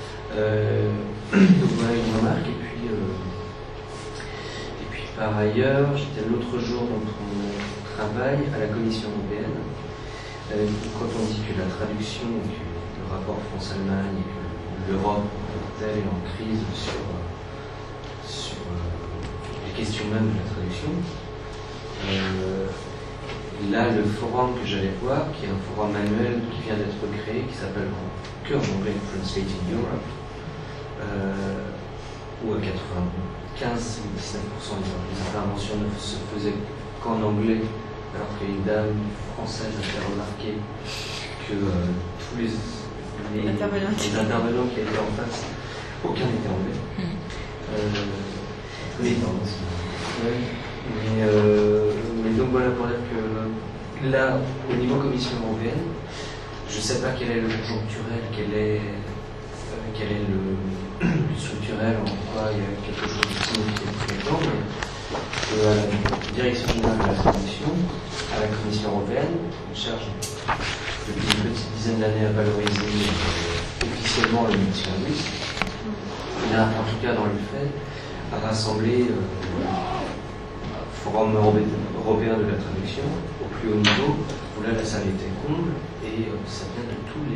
Donc voilà une remarque. Et puis par ailleurs, j'étais l'autre jour dans mon travail à la Commission européenne. Quand on dit que la traduction, le rapport France-Allemagne, et que l'Europe est en crise sur les questions même de la traduction, là, le forum que j'allais voir, qui est un forum manuel qui vient d'être créé, qui s'appelle que en anglais Translating Europe, où à 95 ou 19% des interventions ne se faisaient qu'en anglais, alors qu'une dame française a fait remarquer que tous les intervenants qui étaient en face, aucun n'était anglais. Mais donc voilà, pour dire que là, au niveau Commission européenne, je ne sais pas quel est le conjoncturel, quel est le structurel, en quoi il y a quelque chose de significatif là-dedans, mais à la direction générale de la traduction, à la Commission européenne, on cherche depuis une petite dizaine d'années à valoriser officiellement le multilinguisme, et là, en tout cas dans le fait, à rassembler Forum européen de la traduction au plus haut niveau, où là la salle était comble, et ça vient de toutes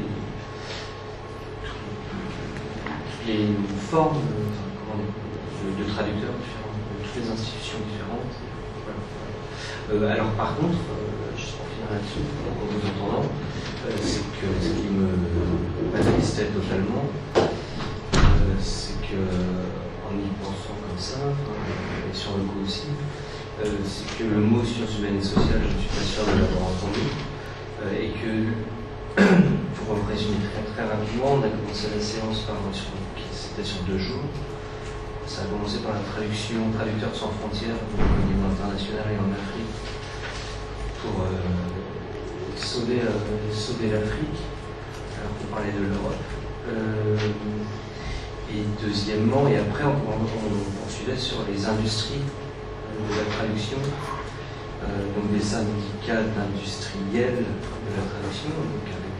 les formes de traducteurs différents, de toutes les institutions différentes. Voilà. Alors par contre, juste pour finir là-dessus, en vous entendant, c'est que ce qui me attristait totalement, c'est que en y pensant comme ça, et sur le coup aussi, c'est que le mot sciences humaines et sociales, je ne suis pas sûr de l'avoir entendu, et que, pour résumer très rapidement, on a commencé la séance c'était sur 2 jours. Ça a commencé par la traduction Traducteurs sans frontières au niveau international et en Afrique pour sauver l'Afrique, alors qu'on parlait de l'Europe. Et deuxièmement, et après on poursuivait sur les industries de la traduction, donc des syndicats d'industriels de la traduction, donc avec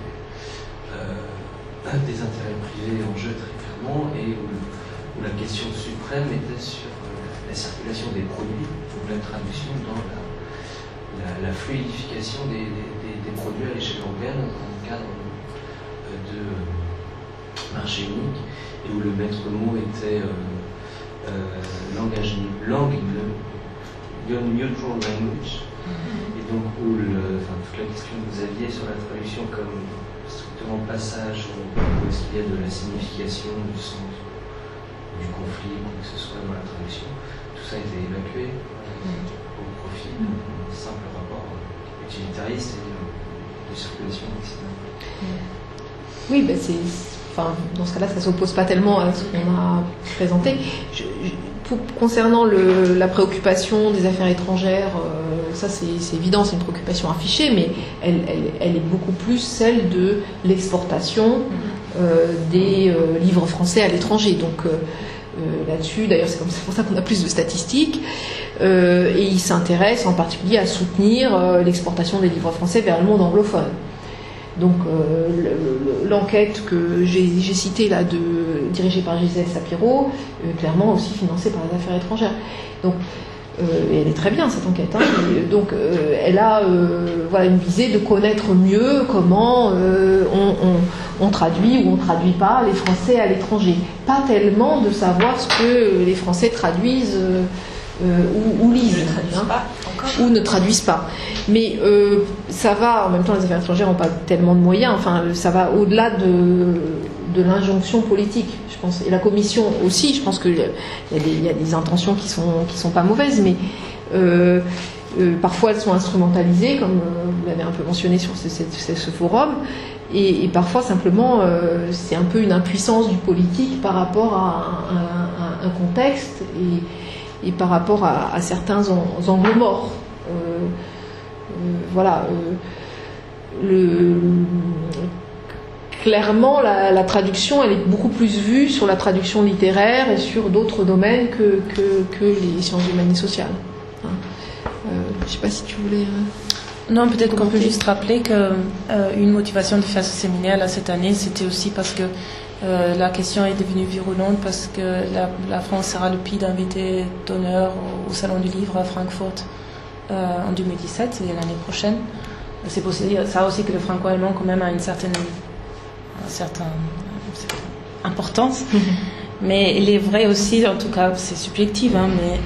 des intérêts privés en jeu très clairement, et où la question suprême était sur la circulation des produits, donc la traduction dans la fluidification des produits à l'échelle européenne dans le cadre de marché unique, et où le maître mot était neutral language, et donc où toute la question que vous aviez sur la traduction comme strictement passage où est-ce qu'il y a de la signification, du sens, du conflit, quoi que ce soit dans la traduction, tout ça a été évacué au profit d'un simple rapport utilitariste et de circulation occidentale. Oui, ben dans ce cas-là, ça ne s'oppose pas tellement à ce qu'on a présenté. Concernant la préoccupation des affaires étrangères, ça c'est évident, c'est une préoccupation affichée, mais elle est beaucoup plus celle de l'exportation des livres français à l'étranger. Donc là-dessus, d'ailleurs c'est pour ça qu'on a plus de statistiques, et il s'intéresse en particulier à soutenir l'exportation des livres français vers le monde anglophone. Donc l'enquête que j'ai citée là, dirigée par Gisèle Sapiro, clairement aussi financée par les affaires étrangères. Donc et elle est très bien cette enquête. Donc elle a une visée de connaître mieux comment on traduit ou on traduit pas les Français à l'étranger. Pas tellement de savoir ce que les Français traduisent ou lisent, ou ne traduisent pas. Mais ça va, en même temps les affaires étrangères n'ont pas tellement de moyens, ça va au-delà de l'injonction politique, je pense. Et la commission aussi, je pense qu'il y a des intentions qui sont pas mauvaises, mais parfois elles sont instrumentalisées, comme vous l'avez un peu mentionné sur ce forum, et parfois simplement c'est un peu une impuissance du politique par rapport à un contexte et par rapport à certains angles morts. Clairement, la traduction, elle est beaucoup plus vue sur la traduction littéraire et sur d'autres domaines que les sciences humaines et sociales. Je ne sais pas si tu voulais... Non, peut-être qu'on peut juste rappeler qu'une motivation de faire ce séminaire là, cette année, c'était aussi parce que la question est devenue virulente, parce que la France sera le pays d'invités d'honneur au Salon du Livre à Francfort en 2017, c'est l'année prochaine. C'est pour ça aussi que le franco-allemand quand même a une certaine importance. Mais il est vrai aussi, en tout cas c'est subjectif, mais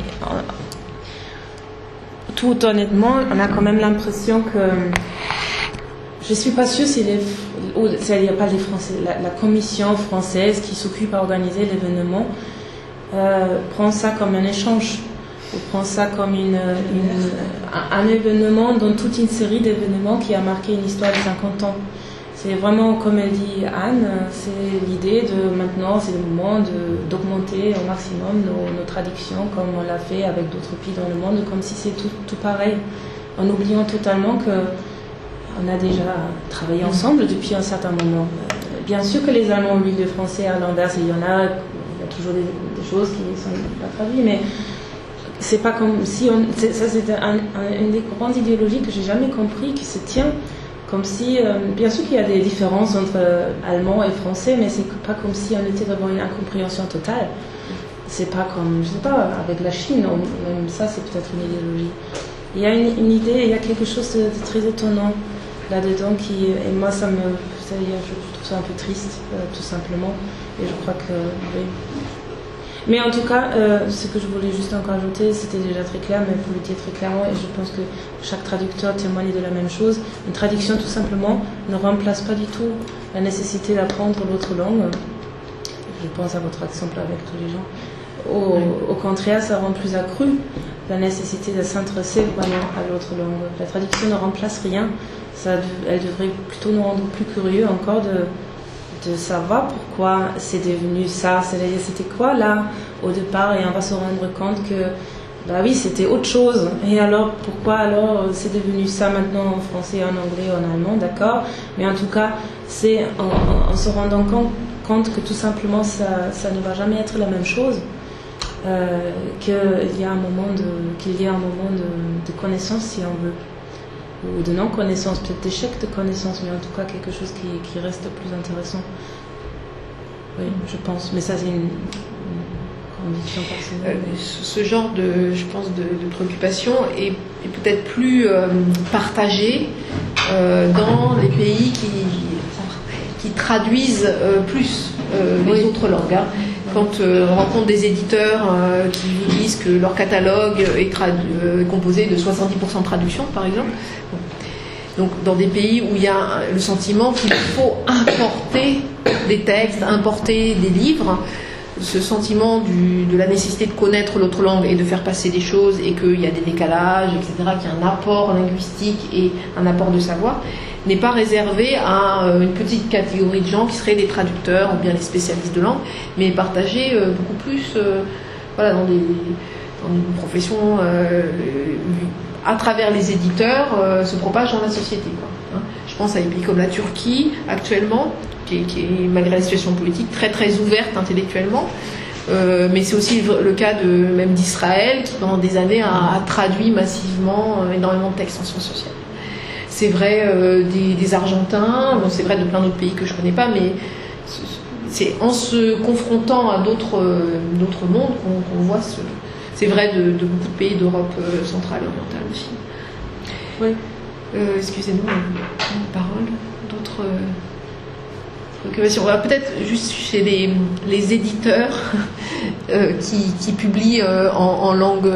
tout honnêtement, on a quand même l'impression que je suis pas sûre s'il n'y a pas les Français, la commission française qui s'occupe à organiser l'événement prend ça comme un échange, ou prend ça comme un événement dans toute une série d'événements qui a marqué une histoire de 50 ans. C'est vraiment, comme elle dit Anne, c'est l'idée de maintenant, c'est le moment d'augmenter au maximum nos traductions comme on l'a fait avec d'autres pays dans le monde, comme si c'est tout pareil, en oubliant totalement qu'on a déjà travaillé ensemble depuis un certain moment. Bien sûr que les Allemands lisent le français à l'inverse, il y a toujours des choses qui ne sont pas traduites, mais c'est pas comme si ça c'était une des grandes idéologies que j'ai jamais compris, qui se tient comme si, bien sûr qu'il y a des différences entre allemand et français, mais c'est pas comme si on était devant une incompréhension totale. C'est pas comme, je sais pas, avec la Chine, même ça c'est peut-être une idéologie. Il y a une idée, il y a quelque chose de très étonnant là-dedans et moi je trouve ça un peu triste, tout simplement, et je crois que, oui. Mais en tout cas, ce que je voulais juste encore ajouter, c'était déjà très clair, mais pour le dire très clairement, et je pense que chaque traducteur témoigne de la même chose, une traduction tout simplement ne remplace pas du tout la nécessité d'apprendre l'autre langue. Je pense à votre exemple avec tous les gens. Au contraire, ça rend plus accru la nécessité de s'intéresser vraiment à l'autre langue. La traduction ne remplace rien, elle devrait plutôt nous rendre plus curieux encore de savoir pourquoi c'est devenu ça, c'est-à-dire c'était quoi là au départ, et on va se rendre compte que bah oui c'était autre chose, et alors pourquoi alors c'est devenu ça maintenant en français, en anglais, en allemand, d'accord, mais en tout cas c'est en se rendant compte que tout simplement ça ne va jamais être la même chose, qu'il y a un moment de connaissance si on veut, ou de non-connaissance, peut-être d'échec de connaissance, mais en tout cas quelque chose qui reste plus intéressant. Oui, je pense. Mais ça, c'est une conviction personnelle. Ce genre je pense, de préoccupation est peut-être plus partagé dans les pays qui traduisent plus les autres langues. Hein. Quand on rencontre des éditeurs qui vous disent que leur catalogue est composé de 70% de traduction, par exemple. Donc, dans des pays où il y a le sentiment qu'il faut importer des textes, importer des livres, ce sentiment de la nécessité de connaître l'autre langue et de faire passer des choses, et qu'il y a des décalages, etc., qu'il y a un apport linguistique et un apport de savoir, n'est pas réservé à une petite catégorie de gens qui seraient des traducteurs ou bien les spécialistes de langue, mais est partagé beaucoup plus dans une profession à travers les éditeurs, se propage dans la société. Quoi. Je pense à des pays comme la Turquie actuellement, qui est malgré la situation politique très très ouverte intellectuellement, mais c'est aussi le cas même d'Israël, qui pendant des années a traduit massivement énormément de textes en sciences sociales. C'est vrai des Argentins, c'est vrai de plein d'autres pays que je ne connais pas, mais c'est en se confrontant à d'autres mondes qu'on voit c'est vrai de beaucoup de pays d'Europe centrale et orientale aussi. Oui. Excusez-nous, une parole, d'autres préoccupations. Peut-être juste chez les éditeurs qui publient en langues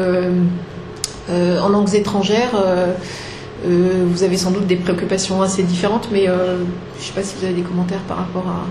étrangères. Vous avez sans doute des préoccupations assez différentes, mais je ne sais pas si vous avez des commentaires par rapport à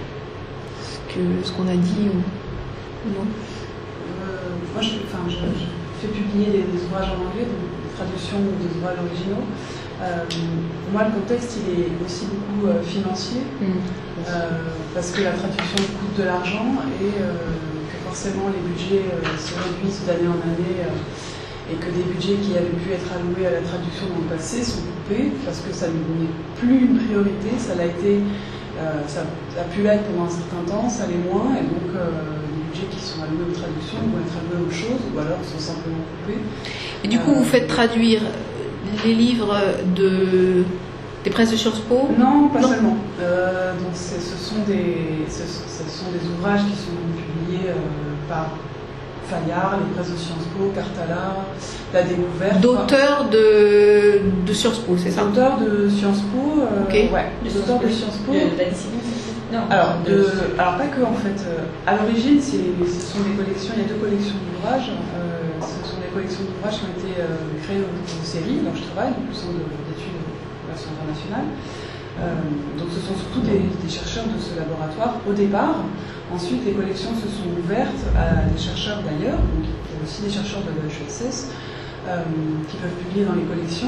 ce qu'on a dit ou non. Moi, je fais publier des ouvrages en anglais, des traductions ou des ouvrages originaux. Pour moi, le contexte, il est aussi beaucoup financier, parce que la traduction coûte de l'argent et que forcément les budgets se réduisent d'année en année. Et que des budgets qui avaient pu être alloués à la traduction dans le passé sont coupés parce que ça n'est plus une priorité, ça l'a été, ça a pu l'être pendant un certain temps, ça l'est moins, et donc les budgets qui sont alloués aux traductions vont être alloués aux choses, ou alors sont simplement coupés. Et du coup, vous faites traduire les livres des presses de Sciences Po ? Non, pas seulement. Donc ce sont des ouvrages qui sont publiés par Fayard, les presses de Sciences Po, Cartala, La Découverte. D'auteurs de Sciences Po, c'est ça ? D'auteurs de Sciences Po, okay. Ouais. D'auteurs de Sciences Po. Non. Alors pas que en fait. À l'origine, ce sont des collections. Il y a 2 collections d'ouvrages. Ce sont des collections d'ouvrages qui ont été créées aux séries, dont je travaille, donc le Centre d'études de relations internationales. Donc ce sont surtout des chercheurs de ce laboratoire au départ. Ensuite, les collections se sont ouvertes à des chercheurs d'ailleurs, donc il y a aussi des chercheurs de l'HESS qui peuvent publier dans les collections.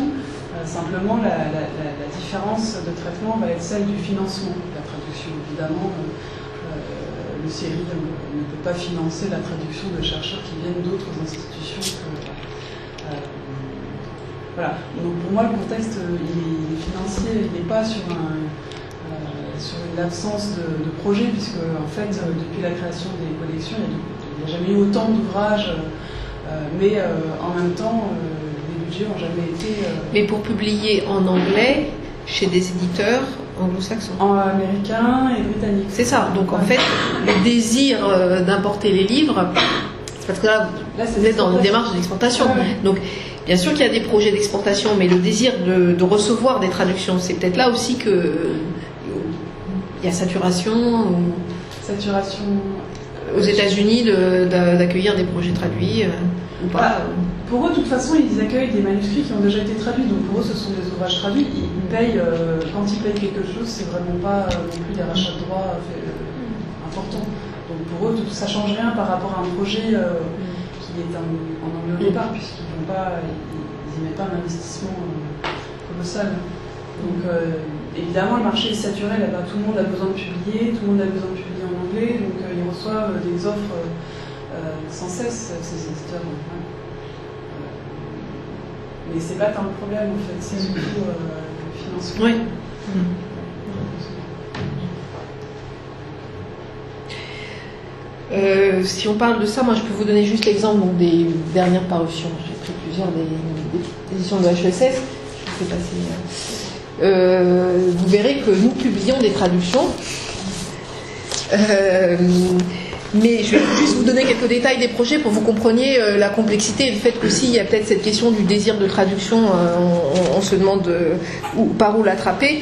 Simplement, la différence de traitement va être celle du financement de la traduction. Évidemment, le CERI ne peut pas financer la traduction de chercheurs qui viennent d'autres institutions que... voilà. Donc pour moi, le contexte il est financier, il n'est pas sur une absence de projet, puisque en fait, depuis la création des collections, il n'y a jamais eu autant d'ouvrages, mais en même temps, les budgets n'ont jamais été... Mais pour publier en anglais, chez des éditeurs anglo-saxons. En américain et britannique. C'est ça. Donc en fait, le désir d'importer les livres, parce que là vous êtes dans une démarche d'exportation. Donc bien sûr qu'il y a des projets d'exportation, mais le désir de recevoir des traductions, c'est peut-être là aussi que il y a saturation. Saturation. Aux États-Unis d'accueillir des projets traduits ou pas. Pour eux, de toute façon, ils accueillent des manuscrits qui ont déjà été traduits, donc pour eux, ce sont des ouvrages traduits. Ils payent, quand ils payent quelque chose, c'est vraiment pas non plus des rachats de droits importants. Donc pour eux, ça change rien par rapport à un projet qui est en anglais au départ, puisqu'ils n'y mettent pas un investissement colossal. Donc évidemment, le marché est saturé, là-bas, tout le monde a besoin de publier, tout le monde a besoin de publier en anglais, donc ils reçoivent des offres sans cesse, ces éditeurs. Mais c'est pas tant le problème, en fait, c'est surtout le financement. Oui. Si on parle de ça, moi je peux vous donner juste l'exemple des dernières parutions. J'ai pris plusieurs des éditions de HESS. Je vais passer. Vous verrez que nous publions des traductions. Mais je vais juste vous donner quelques détails des projets pour que vous compreniez la complexité et le fait qu'aussi il y a peut-être cette question du désir de traduction, on se demande par où l'attraper.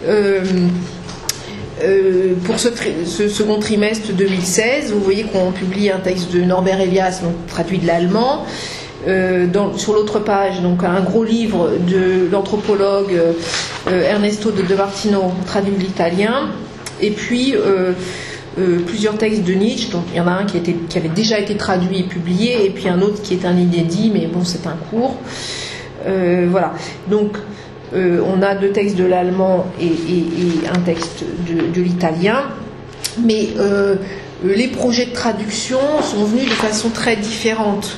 Pour ce second trimestre 2016, vous voyez qu'on publie un texte de Norbert Elias, donc traduit de l'allemand. Sur l'autre page, donc un gros livre de l'anthropologue Ernesto de Martino, traduit de l'italien. Et puis plusieurs textes de Nietzsche, donc il y en a un qui avait déjà été traduit et publié, et puis un autre qui est un inédit, mais bon, c'est un cours. Voilà. Donc, on a 2 textes de l'allemand et un texte de l'italien. Mais les projets de traduction sont venus de façon très différente.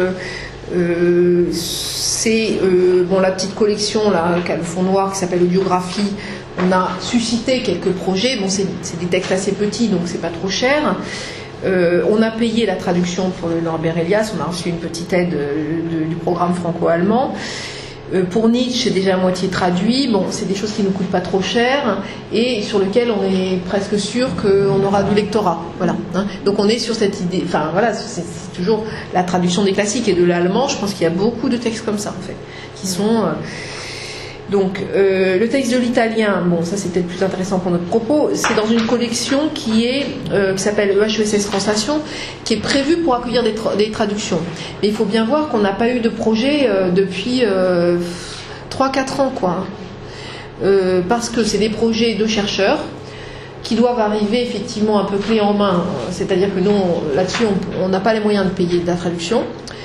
C'est la petite collection là, qu'a le Fond Noir, qui s'appelle Audiographie. On a suscité quelques projets. Bon, c'est des textes assez petits, donc c'est pas trop cher. On a payé la traduction pour le Norbert Elias. On a reçu une petite aide du programme franco-allemand. Pour Nietzsche, c'est déjà à moitié traduit. Bon, c'est des choses qui ne nous coûtent pas trop cher et sur lesquelles on est presque sûr qu'on aura du lectorat. Voilà. Donc on est sur cette idée. Enfin voilà, c'est toujours la traduction des classiques et de l'allemand. Je pense qu'il y a beaucoup de textes comme ça en fait, qui sont. Donc le texte de l'italien, bon ça c'est peut-être plus intéressant pour notre propos, c'est dans une collection qui s'appelle EHESS Translation, qui est prévue pour accueillir des traductions. Mais il faut bien voir qu'on n'a pas eu de projet depuis 3-4 ans quoi. Parce que c'est des projets de chercheurs qui doivent arriver effectivement un peu clé en main, c'est-à-dire que nous là-dessus on n'a pas les moyens de payer de la traduction.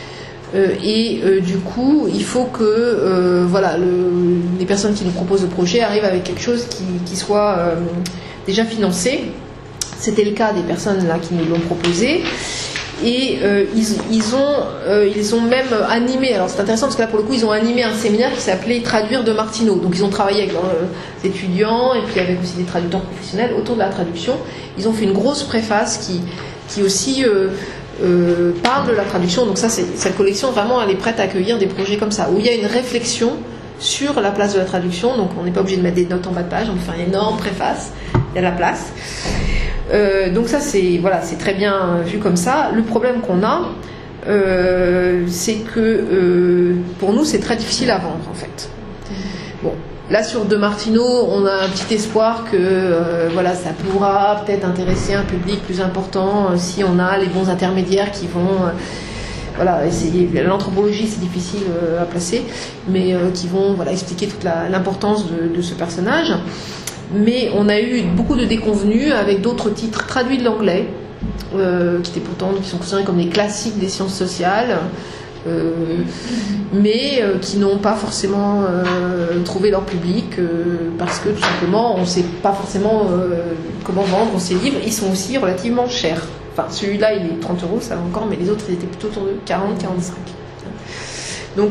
Du coup, il faut que les personnes qui nous proposent le projet arrivent avec quelque chose qui soit déjà financé. C'était le cas des personnes là qui nous l'ont proposé. Et ils ont même animé, alors c'est intéressant parce que là pour le coup ils ont animé un séminaire qui s'appelait Traduire de Martino. Donc ils ont travaillé avec des étudiants et puis avec aussi des traducteurs professionnels autour de la traduction. Ils ont fait une grosse préface qui aussi parle de la traduction. Donc ça, cette collection vraiment elle est prête à accueillir des projets comme ça où il y a une réflexion sur la place de la traduction. Donc on n'est pas obligé de mettre des notes en bas de page, on peut faire une énorme préface, il y a la place. Donc ça c'est très bien vu comme ça. Le problème qu'on a c'est que pour nous c'est très difficile à vendre en fait. Bon, là sur De Martino on a un petit espoir que ça pourra peut-être intéresser un public plus important si on a les bons intermédiaires qui vont essayer. L'anthropologie c'est difficile à placer, mais qui vont expliquer toute l'importance de ce personnage. Mais on a eu beaucoup de déconvenues avec d'autres titres traduits de l'anglais qui sont considérés comme des classiques des sciences sociales, mais qui n'ont pas forcément trouvé leur public parce que tout simplement on ne sait pas forcément comment vendre ces livres. Ils sont aussi relativement chers. Enfin, celui-là il est 30 €, ça va encore, mais les autres ils étaient plutôt autour de 40-45. Donc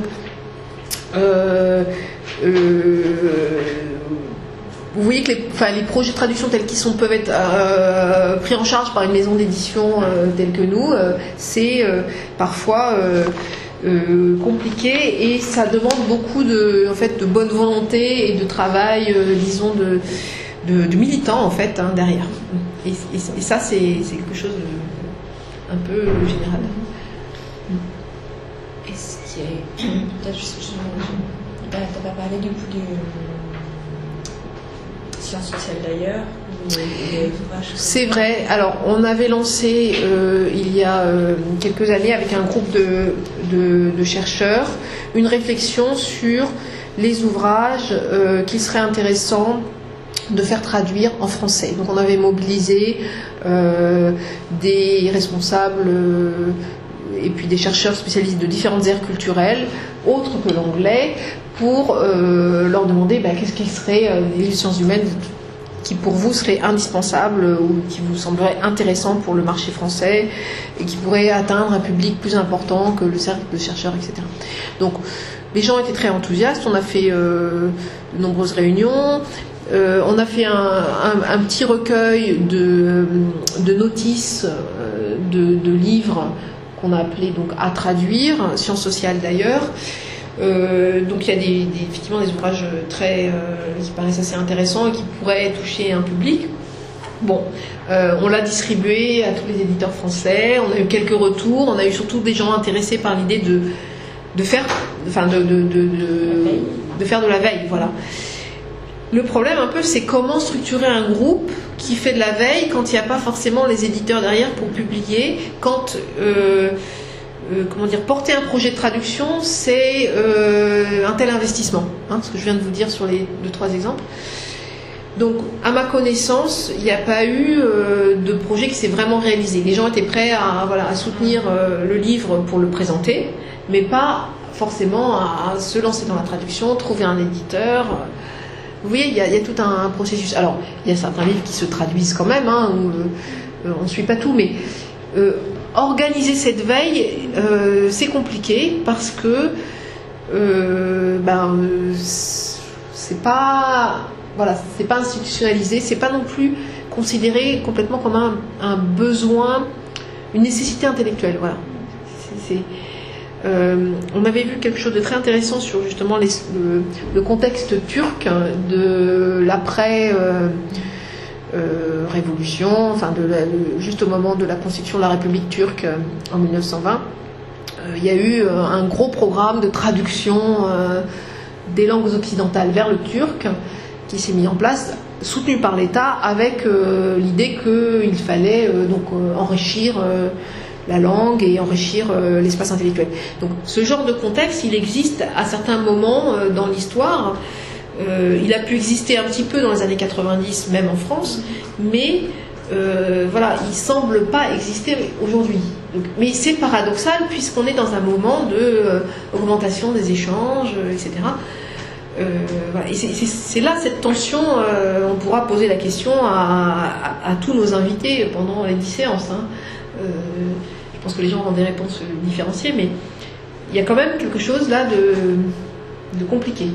vous voyez que les projets de traduction tels qu'ils sont peuvent être pris en charge par une maison d'édition telle que nous. C'est parfois compliqué et ça demande beaucoup de bonne volonté et de travail, disons de militants en fait derrière. Et ça c'est quelque chose de un peu général. Est-ce qu'il y a peut-être t'as pas parlé du coup de sciences sociales d'ailleurs. C'est vrai. Alors, on avait lancé il y a quelques années avec un groupe de chercheurs une réflexion sur les ouvrages qu'il serait intéressant de faire traduire en français. Donc, on avait mobilisé des responsables et puis des chercheurs spécialistes de différentes aires culturelles, autres que l'anglais, pour leur demander qu'est-ce qui serait les sciences humaines qui pour vous serait indispensable ou qui vous semblerait intéressant pour le marché français et qui pourrait atteindre un public plus important que le cercle de chercheurs, etc. Donc les gens étaient très enthousiastes, on a fait de nombreuses réunions, on a fait un petit recueil de notices de livres qu'on a appelé donc à traduire, sciences sociales d'ailleurs. Donc il y a effectivement des ouvrages qui paraissent assez intéressants et qui pourraient toucher un public. Bon, on l'a distribué à tous les éditeurs français, on a eu quelques retours, on a eu surtout des gens intéressés par l'idée de faire de la veille, voilà. Le problème un peu, c'est comment structurer un groupe qui fait de la veille quand il n'y a pas forcément les éditeurs derrière pour publier, quand porter un projet de traduction, c'est un tel investissement, ce que je viens de vous dire sur les 2-3 exemples. Donc, à ma connaissance, il n'y a pas eu de projet qui s'est vraiment réalisé. Les gens étaient prêts à soutenir le livre pour le présenter, mais pas forcément à se lancer dans la traduction, trouver un éditeur. Vous voyez, il y a tout un processus. Alors, il y a certains livres qui se traduisent quand même, où on ne suit pas tout, mais organiser cette veille, c'est compliqué parce que c'est pas institutionnalisé, c'est pas non plus considéré complètement comme un besoin, une nécessité intellectuelle. Voilà. On avait vu quelque chose de très intéressant sur justement le contexte turc de l'après révolution, juste au moment de la constitution de la République turque en 1920. Il y a eu un gros programme de traduction des langues occidentales vers le turc qui s'est mis en place, soutenu par l'État, avec l'idée qu'il fallait enrichir la langue et enrichir l'espace intellectuel. Donc ce genre de contexte, il existe à certains moments dans l'histoire. Il a pu exister un petit peu dans les années 90, même en France, mais il semble pas exister aujourd'hui. Mais c'est paradoxal puisqu'on est dans un moment d'augmentation des échanges, etc. Et c'est là cette tension. On pourra poser la question à tous nos invités pendant les 10 séances. Je pense que les gens auront des réponses différenciées, mais il y a quand même quelque chose là de compliqué.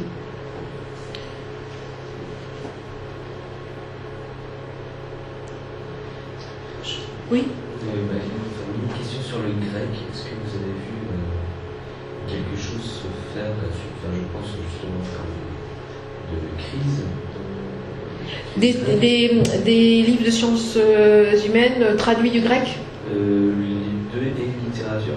Oui. Une question sur le grec. Est-ce que vous avez vu quelque chose se faire là-dessus? Je pense justement de crise. Des livres de sciences humaines traduits du grec? De littérature.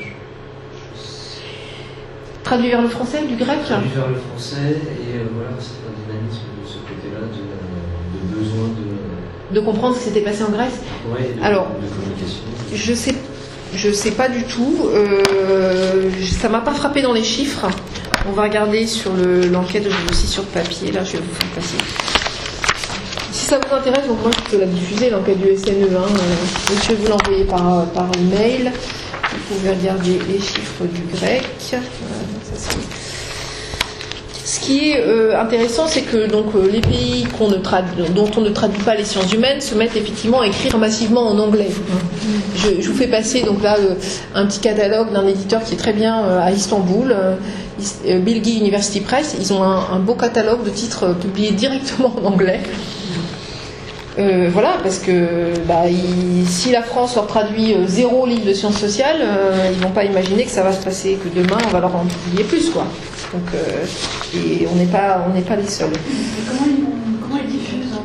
Traduit vers le français, du grec? Traduit vers le français, et c'est un dynamisme de ce côté-là, de besoin de comprendre ce qui s'était passé en Grèce. Ouais, alors, de communication. Je sais pas du tout. Ça m'a pas frappé dans les chiffres. On va regarder sur l'enquête, je vais aussi sur le papier. Là, je vais vous faire passer. Si ça vous intéresse, donc moi je peux la diffuser, l'enquête du SNE. Je vais vous l'envoyer par email. pouvez regarder les chiffres du grec. Voilà, donc ça, c'est... Ce qui est intéressant, c'est que donc, les pays dont on ne traduit pas les sciences humaines se mettent effectivement à écrire massivement en anglais. Je vous fais passer donc là un petit catalogue d'un éditeur qui est très bien à Istanbul, Bilgi University Press. Ils ont un beau catalogue de titres publiés directement en anglais. Voilà, parce que si la France leur traduit 0 livre de sciences sociales, ils vont pas imaginer que ça va se passer, que demain on va leur en publier plus, quoi. Donc, et on n'est pas les seuls. Et comment ils diffusent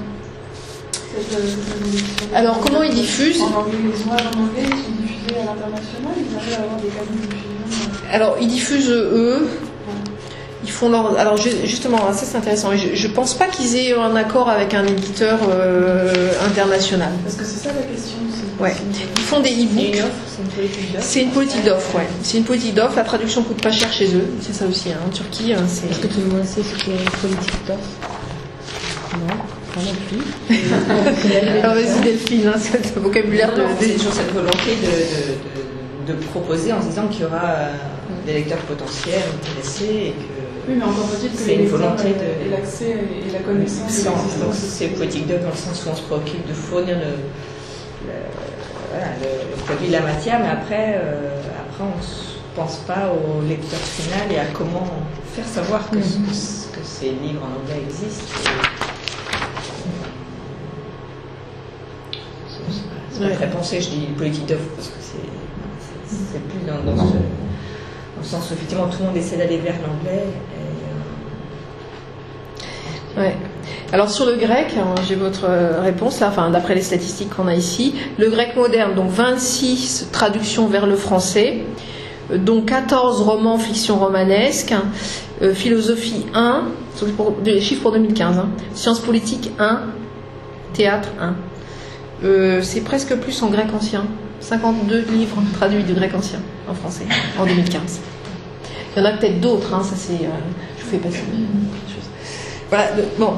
Alors, comment ils diffusent? En anglais, les ouvrages en anglais, ils sont diffusés à l'international, ils arrivent à avoir des canaux de diffusion. Alors, ils diffusent eux. Ils font leur... Alors justement, ça c'est intéressant. Je pense pas qu'ils aient un accord avec un éditeur international. Parce que c'est ça la question aussi. Ouais. Ils font des e-books. C'est une politique d'offre. C'est une politique d'offre, ouais. C'est une politique d'offre. La traduction coûte pas cher chez eux. C'est ça aussi, hein. En Turquie, c'est... Est-ce que tout le monde sait ce qu'est une politique d'offre? Non, pas non plus. Alors vas-y Delphine, hein, c'est le vocabulaire de... C'est toujours cette volonté de proposer en se disant qu'il y aura des lecteurs potentiels intéressés et que oui, mais encore faut-il que c'est une volonté et l'accès et la connaissance. Donc c'est politique d'offre dans le sens où on se préoccupe de fournir le produit de la matière, mais après on ne pense pas au lecteur final et à comment faire savoir que ces livres en anglais existent. C'est pas très pensé, je dis politique d'offre parce que c'est plus dans le sens où effectivement tout le monde essaie d'aller vers l'anglais. Ouais. Alors sur le grec, hein, j'ai votre réponse là, enfin d'après les statistiques qu'on a ici, le grec moderne, donc 26 traductions vers le français, dont 14 romans fiction romanesque, philosophie 1, les chiffres pour 2015, hein, sciences politiques 1, théâtre 1. C'est presque plus en grec ancien. 52 livres traduits du grec ancien en français en 2015. Il y en a peut-être d'autres, hein, ça c'est. Je vous fais passer quelque chose. Voilà, bon.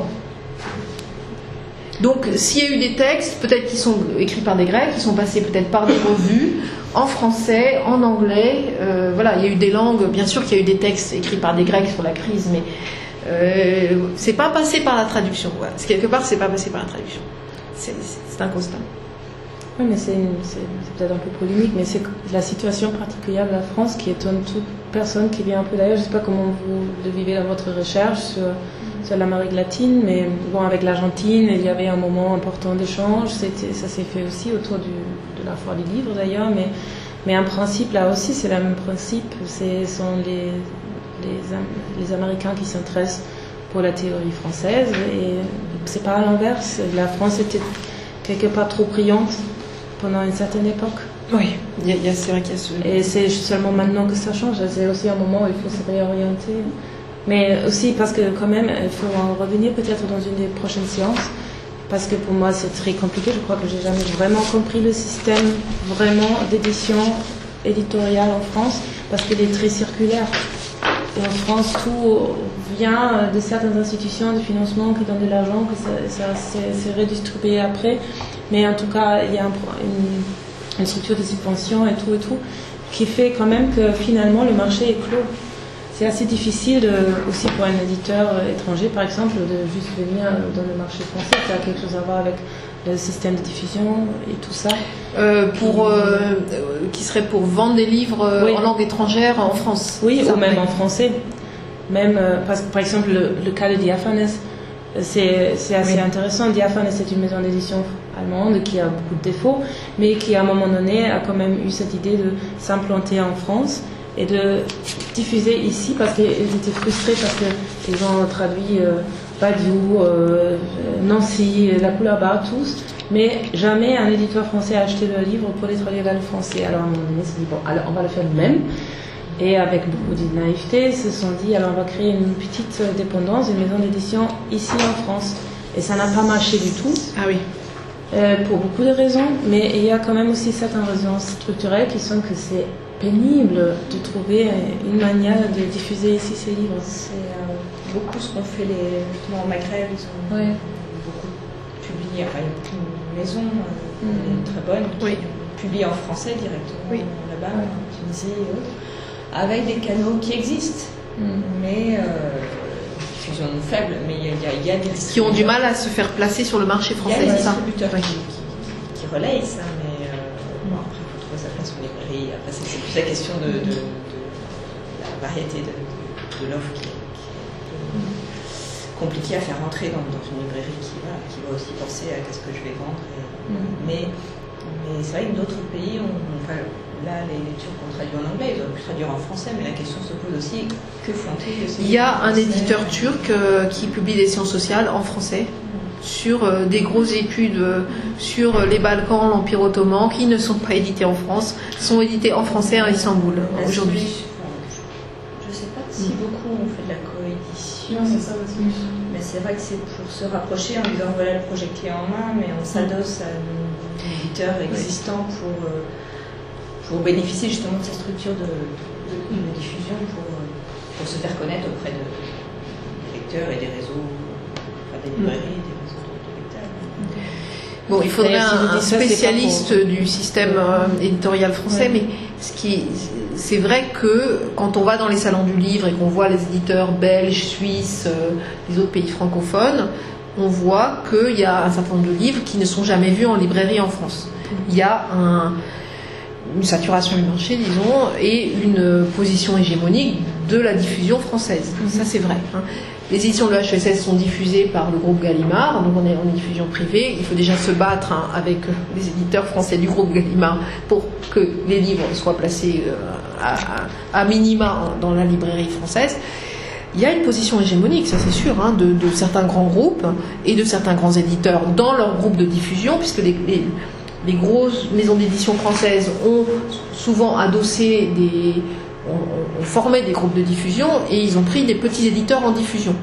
Donc, s'il y a eu des textes, peut-être qui sont écrits par des Grecs, qui sont passés peut-être par des revues, en français, en anglais. Voilà, il y a eu des langues, bien sûr qu'il y a eu des textes écrits par des Grecs sur la crise, mais c'est pas passé par la traduction. Voilà. Quelque part, c'est pas passé par la traduction. C'est un constat. Oui, mais c'est peut-être un peu polémique, mais c'est la situation particulière de la France qui étonne toute personne qui vient un peu d'ailleurs. Je ne sais pas comment vous le vivez dans votre recherche sur l'Amérique latine, mais bon, avec l'Argentine, il y avait un moment important d'échange. Ça s'est fait aussi autour de la foire du livre d'ailleurs, mais en principe, là aussi, c'est le même principe. Ce sont les Américains qui s'intéressent pour la théorie française, et c'est pas à l'inverse. La France était quelque part trop brillante pendant une certaine époque. Oui, c'est vrai qu'il y a ce... Et c'est seulement maintenant que ça change. C'est aussi un moment où il faut se réorienter. Mais aussi parce que quand même, il faut en revenir peut-être dans une des prochaines séances. Parce que pour moi, c'est très compliqué. Je crois que j'ai jamais vraiment compris le système vraiment d'édition éditoriale en France. Parce qu'il est très circulaire. Et en France, tout vient de certaines institutions de financement qui donnent de l'argent, que ça c'est redistribué après. Mais en tout cas, il y a une structure de subvention et tout, qui fait quand même que finalement le marché est clos. C'est assez difficile aussi pour un éditeur étranger, par exemple, de juste venir dans le marché français. Ça a quelque chose à voir avec le système de diffusion et tout ça. Qui serait pour vendre des livres en langue étrangère en France. Oui, ou même en français. Même, parce que par exemple, le cas de Diaphanes, c'est assez intéressant. Diaphanes, c'est une maison d'édition allemande qui a beaucoup de défauts, mais qui à un moment donné a quand même eu cette idée de s'implanter en France et de diffuser ici parce qu'ils étaient frustrés parce qu'ils ont traduit Badiou, Nancy, La Couleur Barre, tous, mais jamais un éditeur français a acheté le livre pour les traduire vers le français. Alors à un moment donné, ils se dit bon, alors on va le faire nous-mêmes. Et avec beaucoup de naïveté, ils se sont dit alors on va créer une petite dépendance, une maison d'édition ici en France. Et ça n'a pas marché du tout. Ah oui. Pour beaucoup de raisons, mais il y a quand même aussi certaines raisons structurelles qui sont que c'est pénible de trouver une manière de diffuser ici ces livres. C'est beaucoup ce qu'ont fait justement au Maghreb. Ils ont beaucoup publié, enfin il y a beaucoup de maisons très bonnes qui publient en français directement là-bas. là-bas, en Tunisie et autres, avec des canaux qui existent, mais qui sont faibles, mais il y a des qui ont du mal à se faire placer sur le marché français, c'est ça? Il y a des distributeurs qui relayent ça, mais bon, après il faut trouver sa place en librairie. Après c'est plus la question de la variété de l'offre qui est compliquée à faire rentrer dans une librairie qui va aussi penser à qu'est-ce que je vais vendre. Mais c'est vrai que d'autres pays, là les lectures qu'on traduit en anglais, ils auraient pu traduire en français, mais la question se pose aussi, que font-ils? Il y a un éditeur turc qui publie des sciences sociales en français sur des grosses études sur les Balkans, l'Empire ottoman, qui ne sont pas éditées en France, sont éditées en français à Istanbul aujourd'hui. Je ne sais pas si beaucoup ont fait de la coédition. Non, c'est ça aussi. Mais c'est vrai que c'est pour se rapprocher en disant voilà le projet clé en main, mais on s'adosse à un éditeur existant pour bénéficier justement de cette structure de diffusion pour se faire connaître auprès des lecteurs et des réseaux, des librairies, des réseaux de lecteurs. Bon, il faudrait un spécialiste du système éditorial français, mais c'est vrai que quand on va dans les salons du livre et qu'on voit les éditeurs belges, suisses, les autres pays francophones, on voit qu'il y a un certain nombre de livres qui ne sont jamais vus en librairie en France. Il y a une saturation du marché, disons, et une position hégémonique de la diffusion française. Ça, c'est vrai. Les éditions de l'HESS sont diffusées par le groupe Gallimard, donc on est en diffusion privée. Il faut déjà se battre avec les éditeurs français du groupe Gallimard pour que les livres soient placés à minima dans la librairie française. Il y a une position hégémonique, ça c'est sûr, de certains grands groupes et de certains grands éditeurs dans leur groupe de diffusion, puisque les grosses maisons d'édition françaises ont souvent adossé ont formé des groupes de diffusion et ils ont pris des petits éditeurs en diffusion.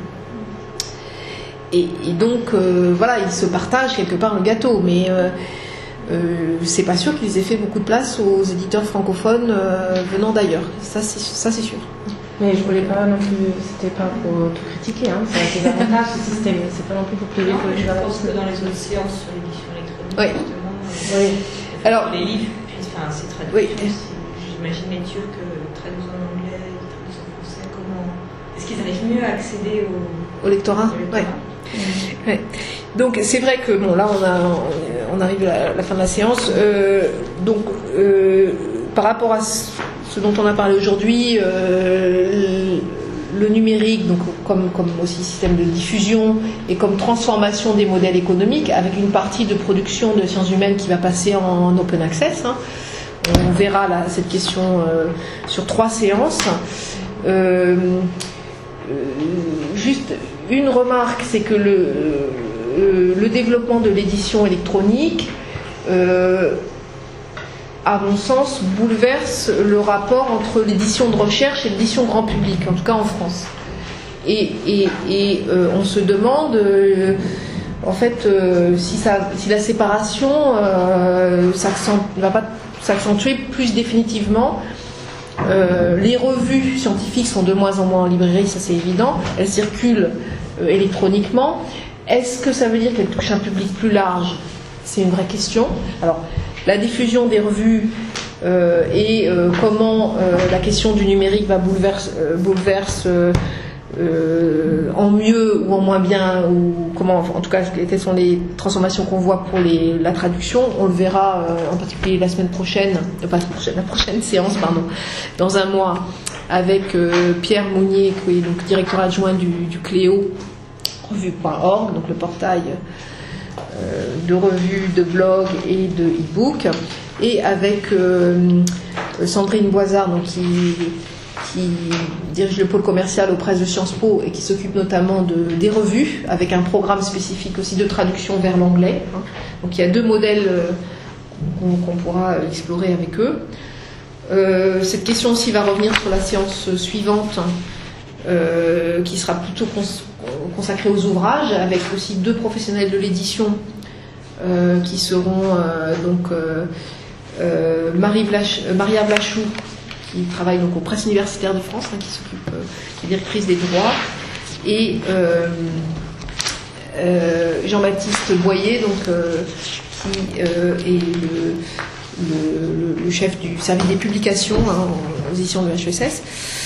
Et donc, voilà, ils se partagent quelque part le gâteau, mais c'est pas sûr qu'ils aient fait beaucoup de place aux éditeurs francophones venant d'ailleurs. Ça, c'est sûr. Mais je voulais pas non plus, c'était pas pour tout critiquer, ça a des avantages ce système, c'est pas non plus pour plaider pour les je pense que dans les autres séances sur l'édition électronique, justement, oui. Alors, les livres, ces traductions, j'imagine les Turcs traduisent en anglais, traduisent en français, comment est-ce qu'ils arrivent mieux à accéder au lectorat? Ouais. Donc c'est vrai que bon, là on arrive à la fin de la séance. Donc par rapport à ce dont on a parlé aujourd'hui, le numérique, donc comme aussi système de diffusion et comme transformation des modèles économiques, avec une partie de production de sciences humaines qui va passer en open access. On verra cette question sur 3 séances. Juste une remarque, c'est que le développement de l'édition électronique, à mon sens, bouleverse le rapport entre l'édition de recherche et l'édition grand public, en tout cas en France. Et on se demande, en fait, si la séparation ne va pas s'accentuer plus définitivement. Les revues scientifiques sont de moins en moins en librairie, ça c'est évident. Elles circulent électroniquement. Est-ce que ça veut dire qu'elles touchent un public plus large? C'est une vraie question. Alors, la diffusion des revues et comment la question du numérique va bouleverse en mieux ou en moins bien, ou comment, en tout cas, quelles sont les transformations qu'on voit pour la traduction. On le verra en particulier la prochaine séance, dans un mois, avec Pierre Mounier, qui est donc directeur adjoint du Cléo, revue.org, donc le portail de revues, de blogs et de e-book, et avec Sandrine Boisard, donc qui dirige le pôle commercial aux presses de Sciences Po et qui s'occupe notamment des revues, avec un programme spécifique aussi de traduction vers l'anglais. Donc il y a 2 modèles qu'on pourra explorer avec eux. Cette question aussi va revenir sur la séance suivante, qui sera plutôt consacrée aux ouvrages, avec aussi 2 professionnels de l'édition qui seront Maria Blachou, qui travaille donc aux presses universitaires de France, qui est directrice des droits, et Jean-Baptiste Boyer, qui est le chef du service des publications aux éditions de HESS.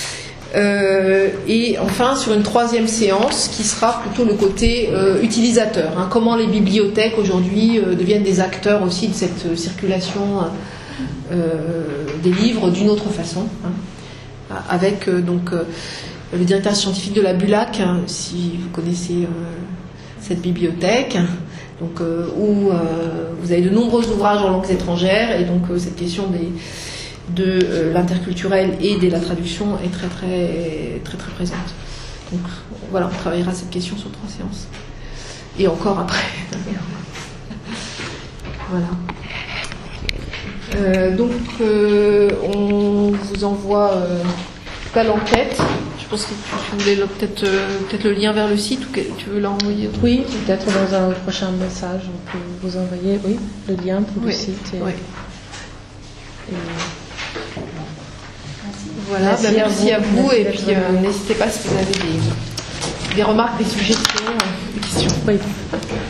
Et enfin, sur une troisième séance qui sera plutôt le côté utilisateur. Comment les bibliothèques aujourd'hui deviennent des acteurs aussi de cette circulation des livres d'une autre façon. Avec donc le directeur scientifique de la BULAC, si vous connaissez cette bibliothèque, donc, où vous avez de nombreux ouvrages en langues étrangères, et donc cette question de l'interculturel et de la traduction est très présente. Donc voilà, on travaillera cette question sur 3 séances. Et encore après. Voilà. Donc on vous envoie l'enquête. Je pense que tu voulais peut-être le lien vers le site, ou que tu veux l'envoyer? Oui, peut-être dans un prochain message, on peut vous envoyer le lien pour le site. Et voilà, merci à vous, et puis n'hésitez pas si vous avez des remarques, des suggestions, des questions. Oui.